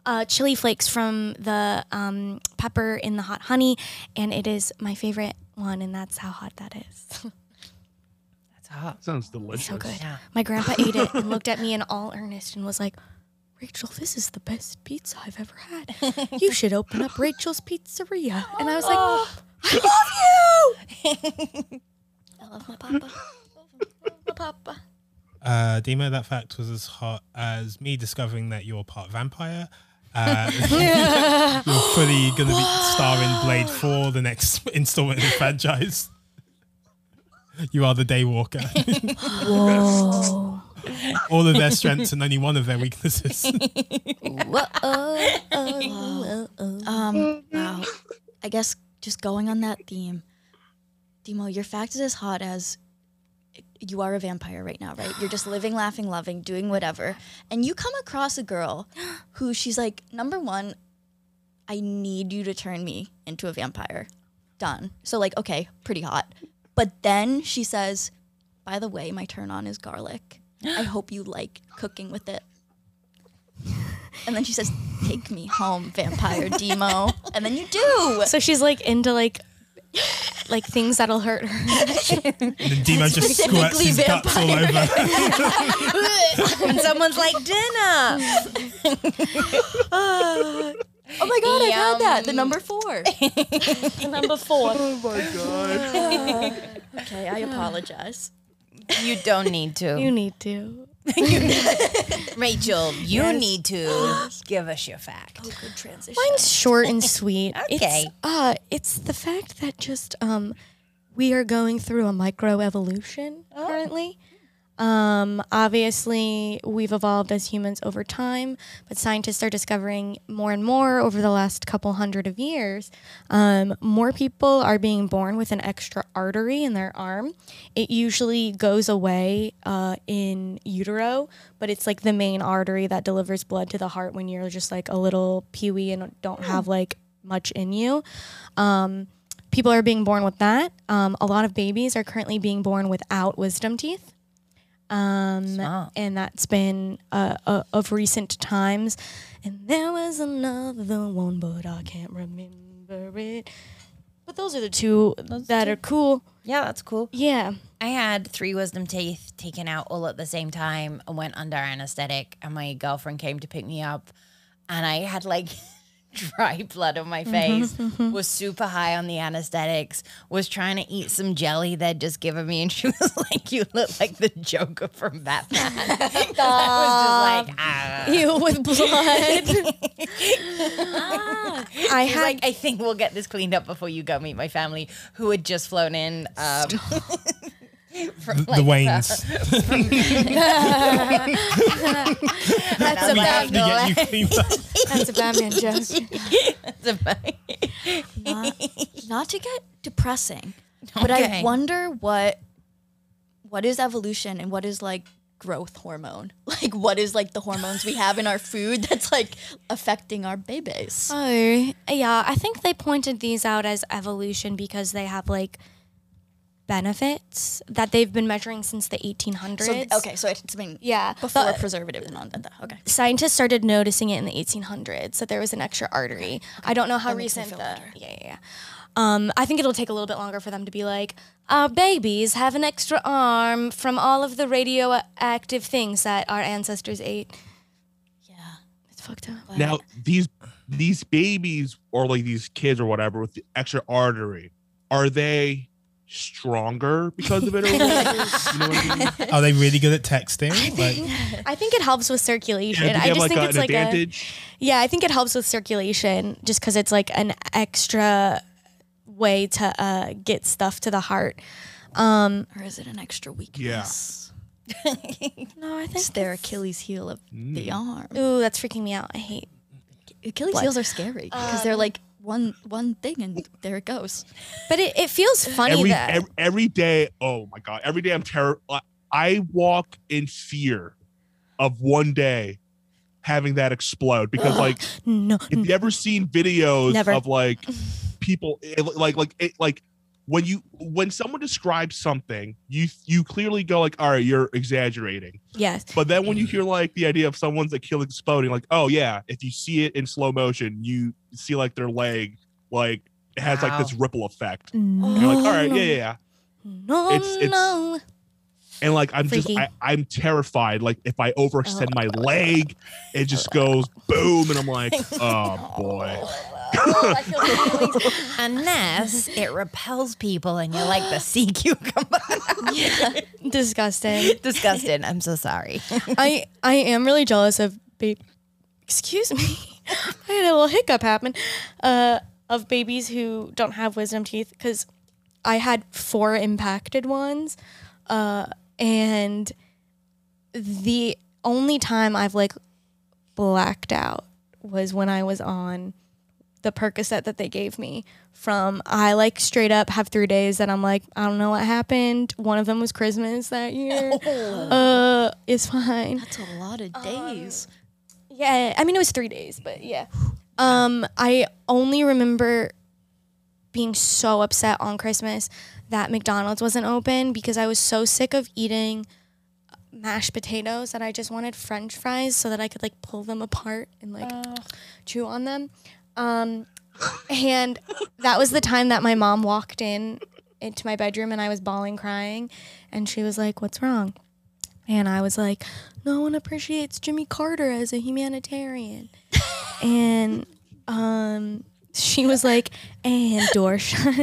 uh, chili flakes from the um, pepper in the hot honey, and it is my favorite one, and that's how hot that is. That's hot. Sounds delicious. So good. Yeah. My grandpa ate it and looked at me in all earnest and was like, Rachel, this is the best pizza I've ever had. You should open up Rachel's Pizzeria. And I was like, I love you. I love my papa. My papa. Uh, Demo, that fact was as hot as me discovering that you're part vampire. Uh, you're fully going to be starring Blade four, the next installment in the franchise. You are the Daywalker. Whoa. All of their strengths and only one of their weaknesses. Whoa. Oh, oh, oh. Um, wow. I guess just going on that theme, Demo, your fact is as hot as you are a vampire right now, right? You're just living, laughing, loving, doing whatever. And you come across a girl who she's like, number one, I need you to turn me into a vampire. Done. So like, okay, pretty hot. But then she says, by the way, my turn on is garlic. I hope you like cooking with it. And then she says, take me home, vampire Demo. And then you do. So she's like into like like things that'll hurt her. And then Demo just squirts Specifically his guts all over. And somemon's like, dinner. Oh my God, I've had that. The Yum. number four. Number four. Oh my god. Okay, I apologize. You don't need to. You need to. Rachel, you Yes. need to give us your fact. Oh, good transition. Mine's short and sweet. Okay. It's, uh, it's the fact that just um, we are going through a microevolution currently. Um, obviously, we've evolved as humans over time, but scientists are discovering more and more over the last couple hundred of years. Um, more people are being born with an extra artery in their arm. It usually goes away uh, in utero, but it's like the main artery that delivers blood to the heart when you're just like a little peewee and don't have like much in you. Um, people are being born with that. Um, a lot of babies are currently being born without wisdom teeth. Um, Smart. and that's been uh, uh, of recent times. And there was another one, but I can't remember it. But those are the two that are cool. Yeah, that's cool. Yeah. I had three wisdom teeth taken out all at the same time and went under anesthetic. And my girlfriend came to pick me up, and I had like dry blood on my face, was super high on the anesthetics, was trying to eat some jelly they'd just given me, and she was like, you look like the Joker from Batman. I was just like, ah. You with blood. I She's had like, I think we'll get this cleaned up before you go meet my family, who had just flown in. Um, from, The, like, the Waynes. that's a I'm bad like, To get you cleaned up. that's a Batman joke. That's about- not, not to get depressing, but I Okay. wonder what what is evolution and what is like growth hormone? Like what is like the hormones we have in our food that's like affecting our babies? Oh, yeah. I think they pointed these out as evolution because they have like benefits that they've been measuring since the eighteen hundreds. So, okay, so it's been Yeah. before The- preservatives and all that. Okay. Scientists started noticing it in the eighteen hundreds that there was an extra artery. I don't know how That makes me recent feel the better. yeah yeah. yeah. Um, I think it'll take a little bit longer for them to be like, our babies have an extra arm from all of the radioactive things that our ancestors ate. Yeah. It's fucked up. But Now these these babies or like these kids or whatever with the extra artery, are they stronger because of it or whatever? You know what I mean? Are they really good at texting? Like, I think it helps with circulation. Yeah, do they I have just like think a, it's an like advantage? a yeah. I think it helps with circulation just because it's like an extra way to uh, get stuff to the heart. Um, or is it an extra weakness? no, I It's think their Achilles heel of Mm. the arm. ooh, that's freaking me out. I hate. Achilles Blood. heels are scary because they're like one one thing and there it goes. But it, it feels funny Every, that every every day, oh my god, every day I'm terror. I walk in fear of one day having that explode because like no. if you ever seen videos Never. of like people it- like like it, like when you when someone describes something, you you clearly go like, all right, you're exaggerating. Yes. But then when you hear like the idea of someone's like kill exploding, like, oh yeah, if you see it in slow motion, you see like their leg, like it has like this Wow. ripple effect. No, And you're like, all right, yeah, yeah, yeah. No, It's- it's- no. And like I'm Freaky. just I, I'm terrified. Like if I overextend my leg, it just goes boom, and I'm like, oh boy. Oh, I feel the feelings. Unless it repels people and you're like the sea cucumber. Disgusting. Disgusting. I'm so sorry. I I am really jealous of babe. Excuse me. I had a little hiccup happen. Uh, of babies who don't have wisdom teeth because I had four impacted ones, uh, and the only time I've like blacked out was when I was on the Percocet that they gave me from I like straight up have three days that I'm like, I don't know what happened. One of them was Christmas that year. Uh, it's fine. That's a lot of days. Yeah, I mean it was three days, but yeah. Um, I only remember being so upset on Christmas that McDonald's wasn't open because I was so sick of eating mashed potatoes that I just wanted French fries so that I could like pull them apart and like chew on them. Um, and that was the time that my mom walked in into my bedroom and I was bawling, crying, and she was like, "What's wrong?" And I was like, "No one appreciates Jimmy Carter as a humanitarian." And um, she was like, "And door shut."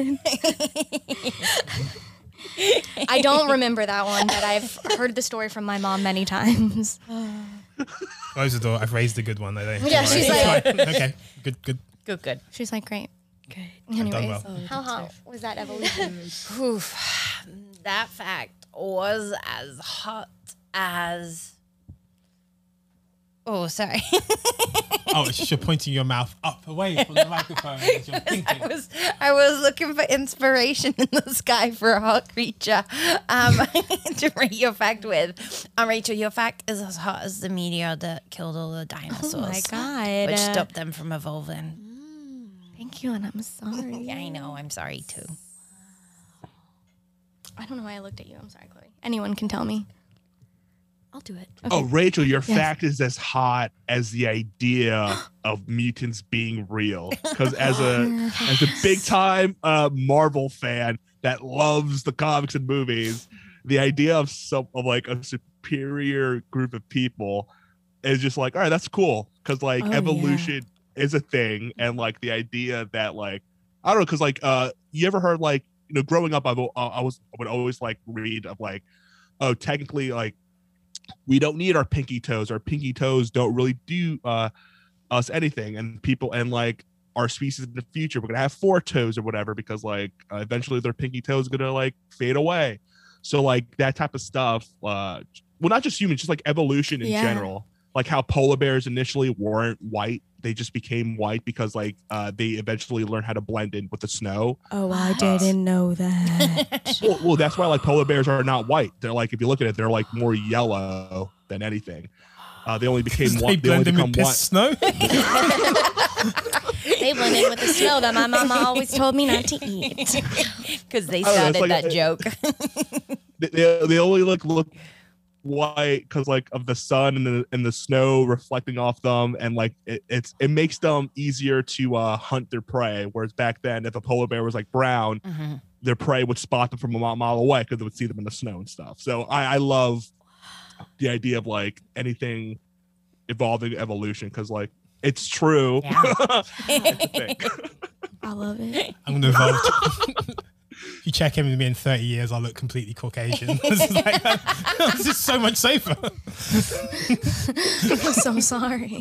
I don't remember that one, but I've heard the story from my mom many times. Close the door. I've raised a good one. Though. Yeah, she's like- okay, good, good. Good, good. She's like, "Great." Good. done Anyways, well. how hot was that evolution? Oof. That fact was as hot as. Oh, sorry. Oh, it's just you're pointing your mouth up away from the microphone as you're thinking. I was I was looking for inspiration in the sky for a hot creature um, to rate your fact with. Um, Rachel, your fact is as hot as the meteor that killed all the dinosaurs. Oh my god! Which Uh, stopped them from evolving. Thank you, and I'm sorry. Yeah, I know. I'm sorry too. I don't know why I looked at you. I'm sorry, Chloe. Anyone can tell me. I'll do it. Oh, Rachel, your Yes. fact is as hot as the idea of mutants being real. Because as a as a big time uh, Marvel fan that loves the comics and movies, the idea of some of like a superior group of people is just like, all right, that's cool. Because like Oh, evolution is a thing, and like the idea that like I don't know, because like uh, you ever heard like you know growing up, I've, I was I would always like read of like, oh, technically like. We don't need our pinky toes. Our pinky toes don't really do uh, us anything. And people and like our species in the future, we're gonna have four toes or whatever because like uh, eventually their pinky toe is gonna like fade away. So like that type of stuff. Uh, well, not just humans, just like evolution in Yeah. general. Like how polar bears initially weren't white, they just became white because like uh, they eventually learned how to blend in with the snow. Oh, I didn't know that. Well, well, that's why like polar bears are not white. They're like, if you look at it, they're like more yellow than anything. Uh, they only became They white. They only blend in with become piss white. snow. They blend in with the snow that my mama always told me not to eat. Because they I don't know, it's started like that a- joke. They, they, they only like look white because like of the sun and the and the snow reflecting off them, and like it, it's it makes them easier to uh, hunt their prey. Whereas back then, if a polar bear was like brown, Mhm. their prey would spot them from a mile, mile away because they would see them in the snow and stuff. So I, I love the idea of like anything evolving evolution because like it's true. Yeah. It's a thing. I love it. I'm gonna evolve. To, if you check in with me in thirty years, I'll look completely Caucasian. This is, like, this is so much safer. I'm so sorry.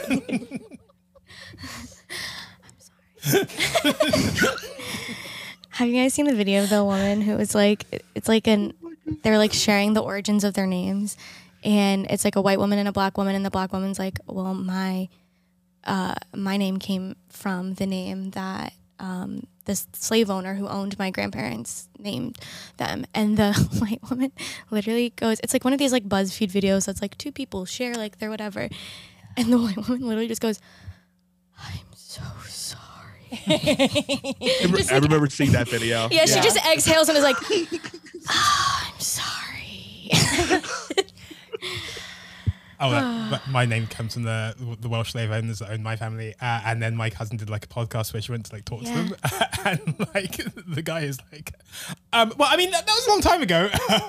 I'm sorry. Have you guys seen the video of the woman who was like, it's like an, they're like sharing the origins of their names, and it's like a white woman and a black woman, and the black woman's like, well, my, uh, my name came from the name that um, this slave owner who owned my grandparents named them, and the white woman literally goes, it's like one of these like BuzzFeed videos that's like two people share like their whatever, and the white woman literally just goes, I'm so sorry. I re- I remember seeing that video. Yeah, she just exhales and is like, oh, I'm sorry. Oh, uh, but my name comes from the the Welsh slave owners that owned my family, uh, and then my cousin did like a podcast where she went to like talk Yeah. to them, and like the guy is like, um, well, I mean that, that was a long time ago,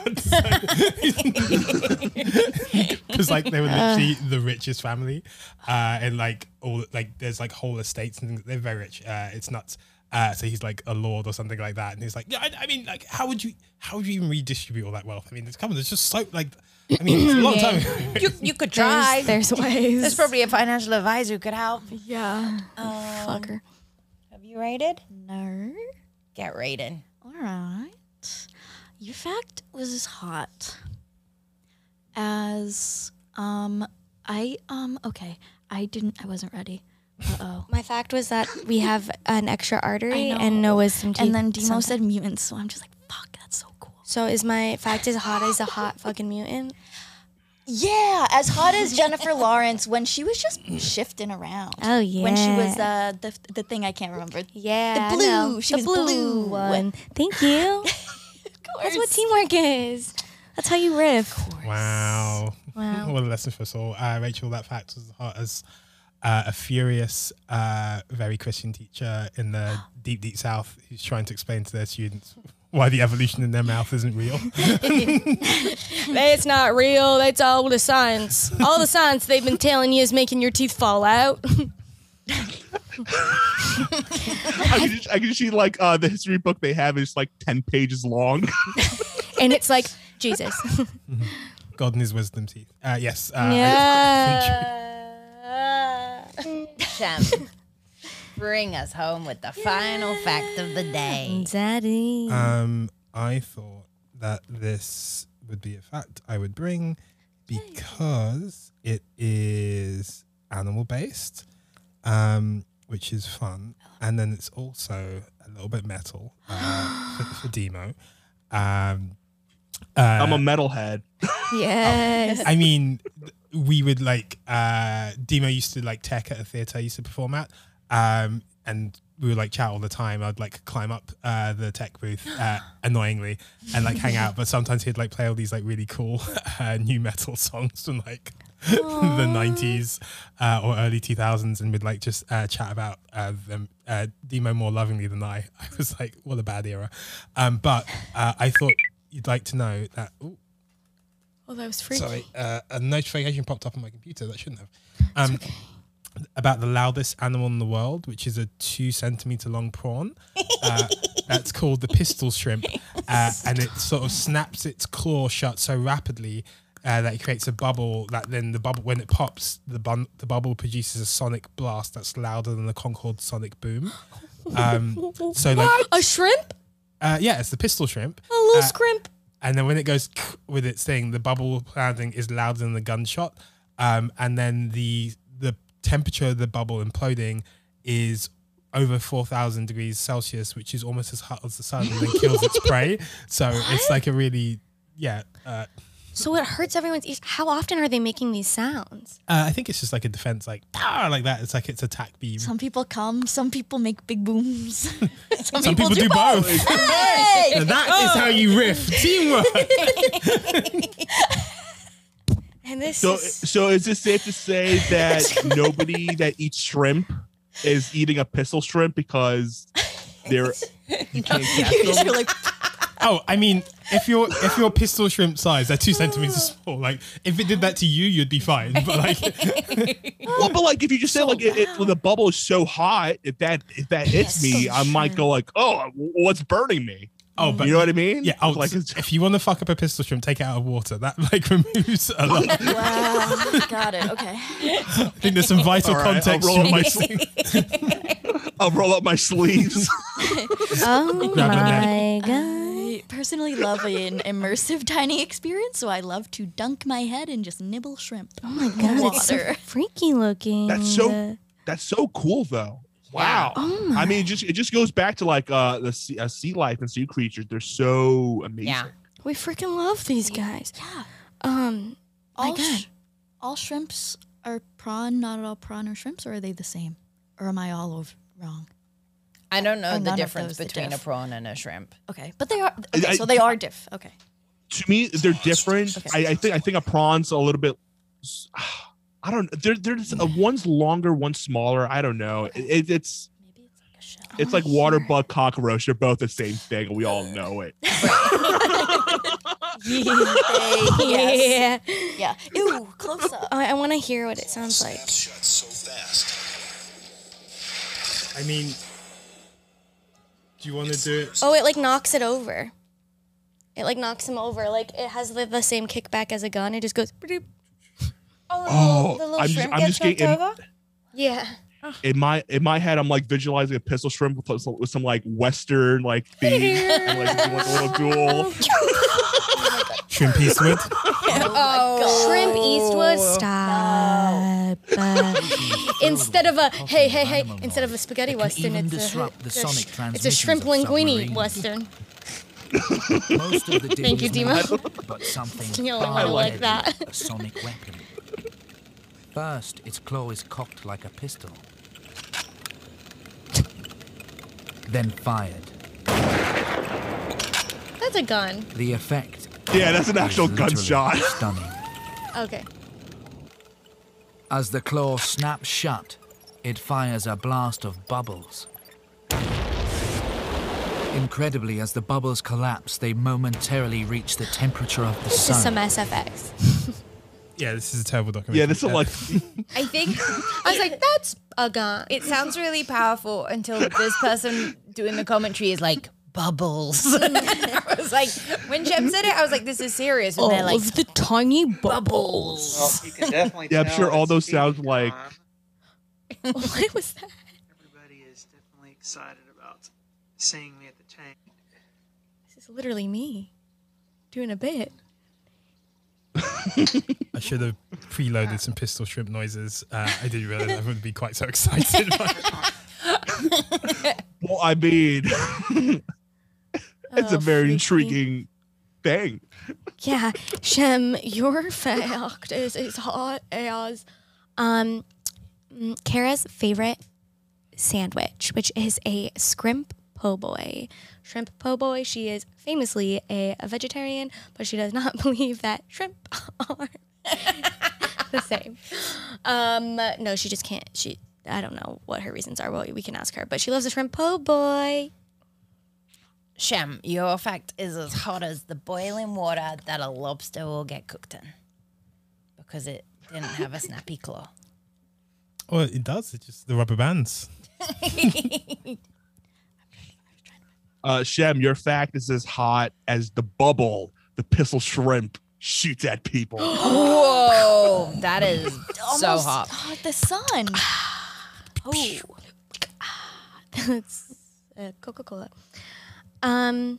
because like they were literally the richest family, uh, and like all like there's like whole estates and things. They're very rich. Uh, it's nuts. Uh, so he's like a lord or something like that, and he's like, yeah, I, I mean, like, how would you, how would you even redistribute all that wealth? I mean, it's coming. It's just so like, I mean, it's a long time ago. You, you could try. There's, there's ways. There's probably a financial advisor who could help. Yeah. Um, Fucker. Have you rated? No. Get rated. All right. Your fact was as hot as um I um okay. I didn't I wasn't ready. Uh oh. My fact was that we have an extra artery I know. and no wisdom teeth. And then Demo sometimes. said mutants, so I'm just like, fuck, that's so cool. So is my fact as hot as a hot fucking mutant? Yeah, as hot as Jennifer Lawrence when she was just shifting around. Oh, yeah. When she was uh, the the thing I can't remember. Yeah. The I know. blue. She the was blue, blue. one. Thank you. That's what teamwork is. That's how you riff. Wow. Wow. What a lesson for us all. Uh, Rachel, that fact was as hot as uh, a furious, uh, very Christian teacher in the deep, deep South who's trying to explain to their students why the evolution in their mouth isn't real. It's not real. That's all the science. All the science they've been telling you is making your teeth fall out. I can just, I can just see like uh, the history book they have is like ten pages long. And it's like, Jesus. God and his wisdom teeth. Uh, yes. Uh, Yeah. Shem, bring us home with the final fact of the day. Daddy. Um, I thought that this would be a fact I would bring because it is animal based, um, which is fun, and then it's also a little bit metal uh, for, for Demo. Um, uh, I'm a metalhead. Yes. I mean, we would like uh, Demo used to like tech at a theater I used to perform at, um, and we would like chat all the time. I'd like climb up uh, the tech booth uh, annoyingly and like hang out, but sometimes he'd like play all these like really cool uh, new metal songs from like the nineties uh, or early two thousands, and we'd like just uh, chat about uh, them. Uh, Demo more lovingly than I. I was like, what a bad era. Um, but uh, I thought you'd like to know that. Ooh, Oh, that was freaky. Sorry, uh, a notification popped up on my computer that shouldn't have. Um, About the loudest animal in the world, which is a two centimeter long prawn. Uh, that's called the pistol shrimp, uh, and it sort of snaps its claw shut so rapidly uh, that it creates a bubble. That then the bubble, when it pops, the bun- the bubble produces a sonic blast that's louder than the Concorde sonic boom. Um, so like, A shrimp? uh, yeah, it's the pistol shrimp. A little Uh, scrimp? And then when it goes with its thing, the bubble pounding is louder than the gunshot. Um, and then the the temperature of the bubble imploding is over four thousand degrees Celsius, which is almost as hot as the sun, and then kills its prey. So it's like a really, yeah. Uh, So it hurts everyone's ears. How often are they making these sounds? uh, I think it's just like a defense, like, ah, like that. It's like it's attack beam. Some people come, some people make big booms. some, Some people do both. Hey! And that is how you riff. Teamwork. And this So, is... so is it safe to say that nobody that eats shrimp is eating a pistol shrimp because they're you can't catch You're just them? like, Oh, I mean, if you're if you're pistol shrimp size, they're two centimeters small. Like, if it did that to you, you'd be fine. But like, Well, but like if you just say like it, it, well, the bubble is so hot, if that if that hits me, I might go like, oh, what's burning me? oh, but You know what I mean? yeah. Oh, like like if you want to fuck up a pistol shrimp, take it out of water. That like removes a lot. wow, got it. Okay. I think there's some vital All right, I'll context roll from up my my- sleeve. I'll roll up my sleeves. Oh Grab the my God. I personally love an immersive dining experience, so I love to dunk my head and just nibble shrimp. Oh my God, it's so Water. freaky looking. That's so that's so cool though. Wow. Oh my. I mean, it just it just goes back to like uh the sea, uh, sea life and sea creatures. They're so amazing. Yeah. We freaking love these guys. Yeah. Um, my All, God. sh- all shrimps are prawn, not all prawn are shrimps, or are they the same? Or am I all over wrong? I don't know Are the none of those difference the between a diff? prawn and a shrimp. Okay, but they are. Okay, I- so they are diff. Okay. To me, they're different. I, I think I think a prawn's a little bit. I don't. There, there's a one's longer, one's smaller. I don't know. It, it, it's Maybe it's like a shell. it's like water bug cockroach. They're both the same thing, and we all know it. Yes. Yeah. Yeah. Ew, close up. I, I want to hear what it sounds like. Shut so fast. I mean, do you want to do it? Oh, it like knocks it over. It like knocks him over. Like it has the, the same kickback as a gun. It just goes. "Bloop." Oh, the little I'm just, shrimp I'm gets just getting knocked in, over? Yeah. in my in my head. I'm like visualizing a pistol shrimp with, some- with some like Western like theme and like, doing, like a little duel. Shrimp Eastwood? Oh, Shrimp Eastwood, stop. Uh, instead of a hey hey hey, instead of a spaghetti western, even it's a, disrupt the it's a, sonic sh- it's a transmissions shrimp of linguine submarines. western. Most of the dig Thank you, is Demo. not, but something You only far wanna like heavier, that. a sonic weapon. First, its claw is cocked like a pistol, then fired. That's a gun. The effect Yeah, that's an actual is literally gunshot. stunning. Okay. As the claw snaps shut, it fires a blast of bubbles. Incredibly, as the bubbles collapse, they momentarily reach the temperature of the This is sun. some S F X. Yeah, this is a terrible documentary. Yeah, this is like I think I was like, that's a gun. it sounds really powerful until this person doing the commentary is like, bubbles. I was like, when Jem said it, I was like, this is serious. And they're like, the tiny bubbles. Well, you can definitely Yeah, I'm tell sure all it's those feeding sounds like- time. What was that? Everybody is definitely excited about seeing me at the tank. This is literally me doing a bit. I should have preloaded some pistol shrimp noises. Uh, I didn't realize I would be quite so excited. well, I mean, it's a Oh, very freaky. intriguing thing. Yeah, Shem, your fact is as hot as um mm, Kara's favorite sandwich, which is a scrimp po' boy. Shrimp po' boy. She is famously a, a vegetarian, but she does not believe that shrimp are the same. Um, no, she just can't. She I don't know what her reasons are. Well, we can ask her, but she loves a shrimp po' boy. Shem, your fact is as hot as the boiling water that a lobster will get cooked in because it didn't have a snappy claw. Well, it does. It's just the rubber bands. Uh, Shem, your fact is as hot as the bubble the pistol shrimp shoots at people. Whoa, that is so Almost hot. hot the sun. Oh, that's uh, Coca-Cola. Um,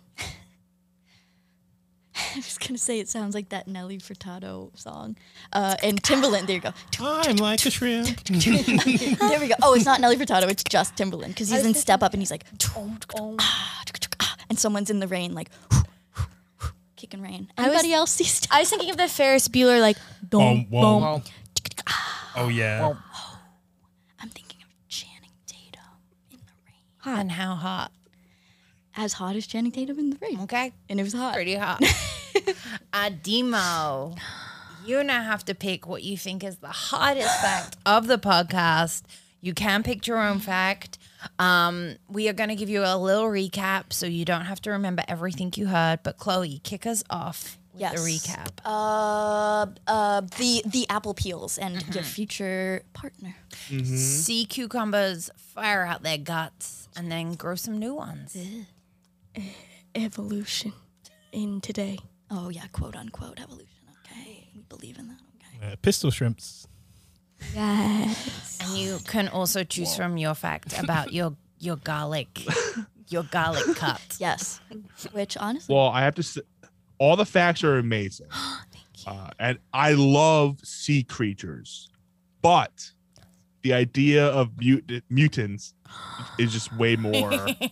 I was gonna say it sounds like that Nelly Furtado song. Uh, and Timbaland. There you go. I'm like a shrimp. There we go. Oh, it's not Nelly Furtado. It's just Timbaland because he's was in thinking- Step Up and he's like, oh. and someone's in the rain like, kicking rain. I was- Anybody else see Step? I was thinking of the Ferris Bueller, like, Boom, dum, boom. dum. Oh, yeah. I'm thinking of Channing Tatum in the rain. And how hot? As hot as Channing Tatum in the rain. Okay, And it was hot. pretty hot. uh, Demo, you now have to pick what you think is the hottest fact of the podcast. You can pick your own fact. Um, we are going to give you a little recap so you don't have to remember everything you heard. But Chloe, kick us off with Yes. the recap. Uh, uh, the the apple peels and Mm-hmm. your future partner. Sea cucumbers fire out their guts and then grow some new ones. Evolution in today. Oh yeah, quote unquote evolution. Okay, we believe in that. Okay. Uh, pistol shrimps. Yes. And you can also choose from your fact about your your garlic, your garlic cut. Yes. Which honestly, Well, I have to say, all the facts are amazing. Uh, and I love sea creatures, but the idea of mut- mutants is just way more.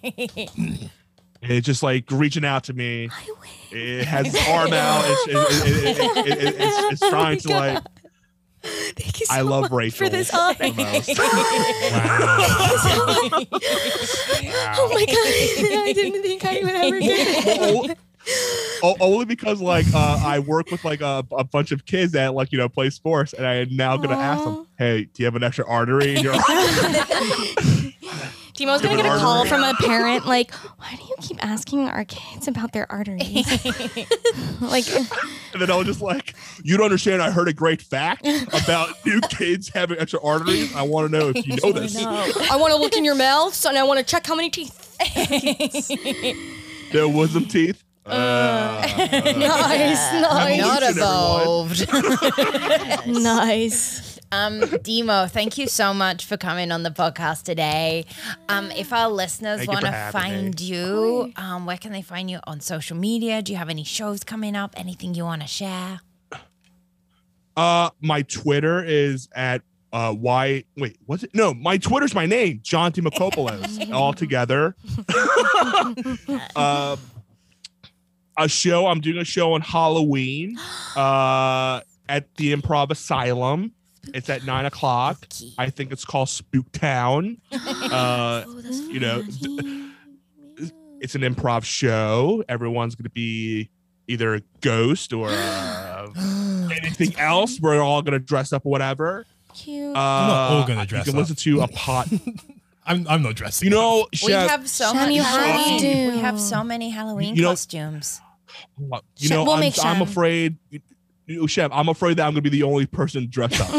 It's just like reaching out to me. It has its arm out. It's, it, it, it, it, it, it's, it's trying to like. Thank you so I love much Rachel for this honor. the most. Oh my god! I didn't think I would ever do it. O- only because like uh, I work with like a, a bunch of kids that like you know play sports, and I am now gonna ask them, "Hey, do you have an extra artery in your?" Timo's gonna get a call from a parent like, "Why do you keep asking our kids about their arteries?" Like, and then I was just like, "You don't understand. I heard a great fact about new kids having extra arteries. I want to know if you know this." I want to look in your mouth, and I want to check how many teeth. There was some teeth. Uh, nice, nice, Not evolved. nice. Um, Demo, thank you so much for coming on the podcast today. Um, if our listeners Thank you want for to having find you, um, where can they find you on social media? Do you have any shows coming up? Anything you want to share? Uh, my Twitter is at uh why wait what's it? No, my Twitter's my name, John Dimopoulos, all together. Um. A show. I'm doing a show on Halloween uh, at the Improv Asylum. It's at nine o'clock. I think it's called Spooktown. Uh, you know, it's an improv show. Everyone's going to be either a ghost or uh, anything else. We're all going to dress up or whatever. Cute. Uh, We're not all gonna dress You can up. listen to a pot. I'm I'm not dressing. You know, We Chef, have so Shem, many you have Halloween. to. We have so many Halloween You know- costumes. you know, We'll I'm, make I'm Shem. afraid. You know, Chef, I'm afraid that I'm going to be the only person dressed up.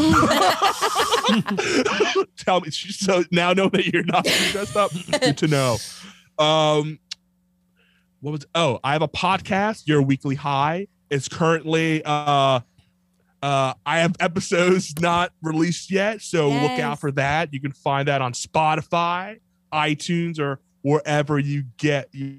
Tell me, so now know that you're not gonna be dressed up. Good to know. Um, what was? Oh, I have a podcast, Your Weekly High. It's currently. Uh, uh, I have episodes not released yet, so look Yes. out for that. You can find that on Spotify, iTunes, or wherever you get your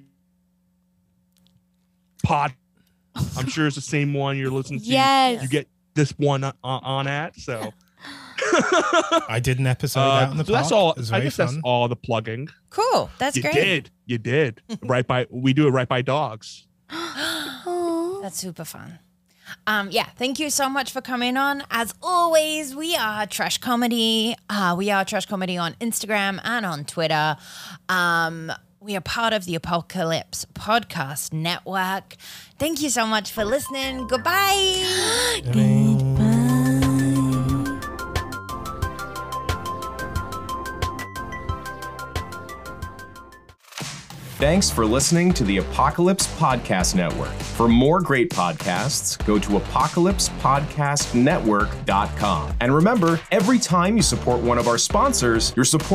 pod. I'm sure it's the same one you're listening to. Yes. You get this one on, on at. So I did an episode Uh, out in the so park. that's all. It was I very guess that's fun. all the plugging. Cool. That's you great. did. You did. Right by. We do it right by dogs. Oh. That's super fun. Um, yeah, thank you so much for coming on. As always, we are Trash Comedy. Uh, we are Trash Comedy on Instagram and on Twitter. Um, we are part of the Apocalypse Podcast Network. Thank you so much for listening. Goodbye. Thanks for listening to the Apocalypse Podcast Network. For more great podcasts, go to apocalypse podcast network dot com. And remember, every time you support one of our sponsors, you're supporting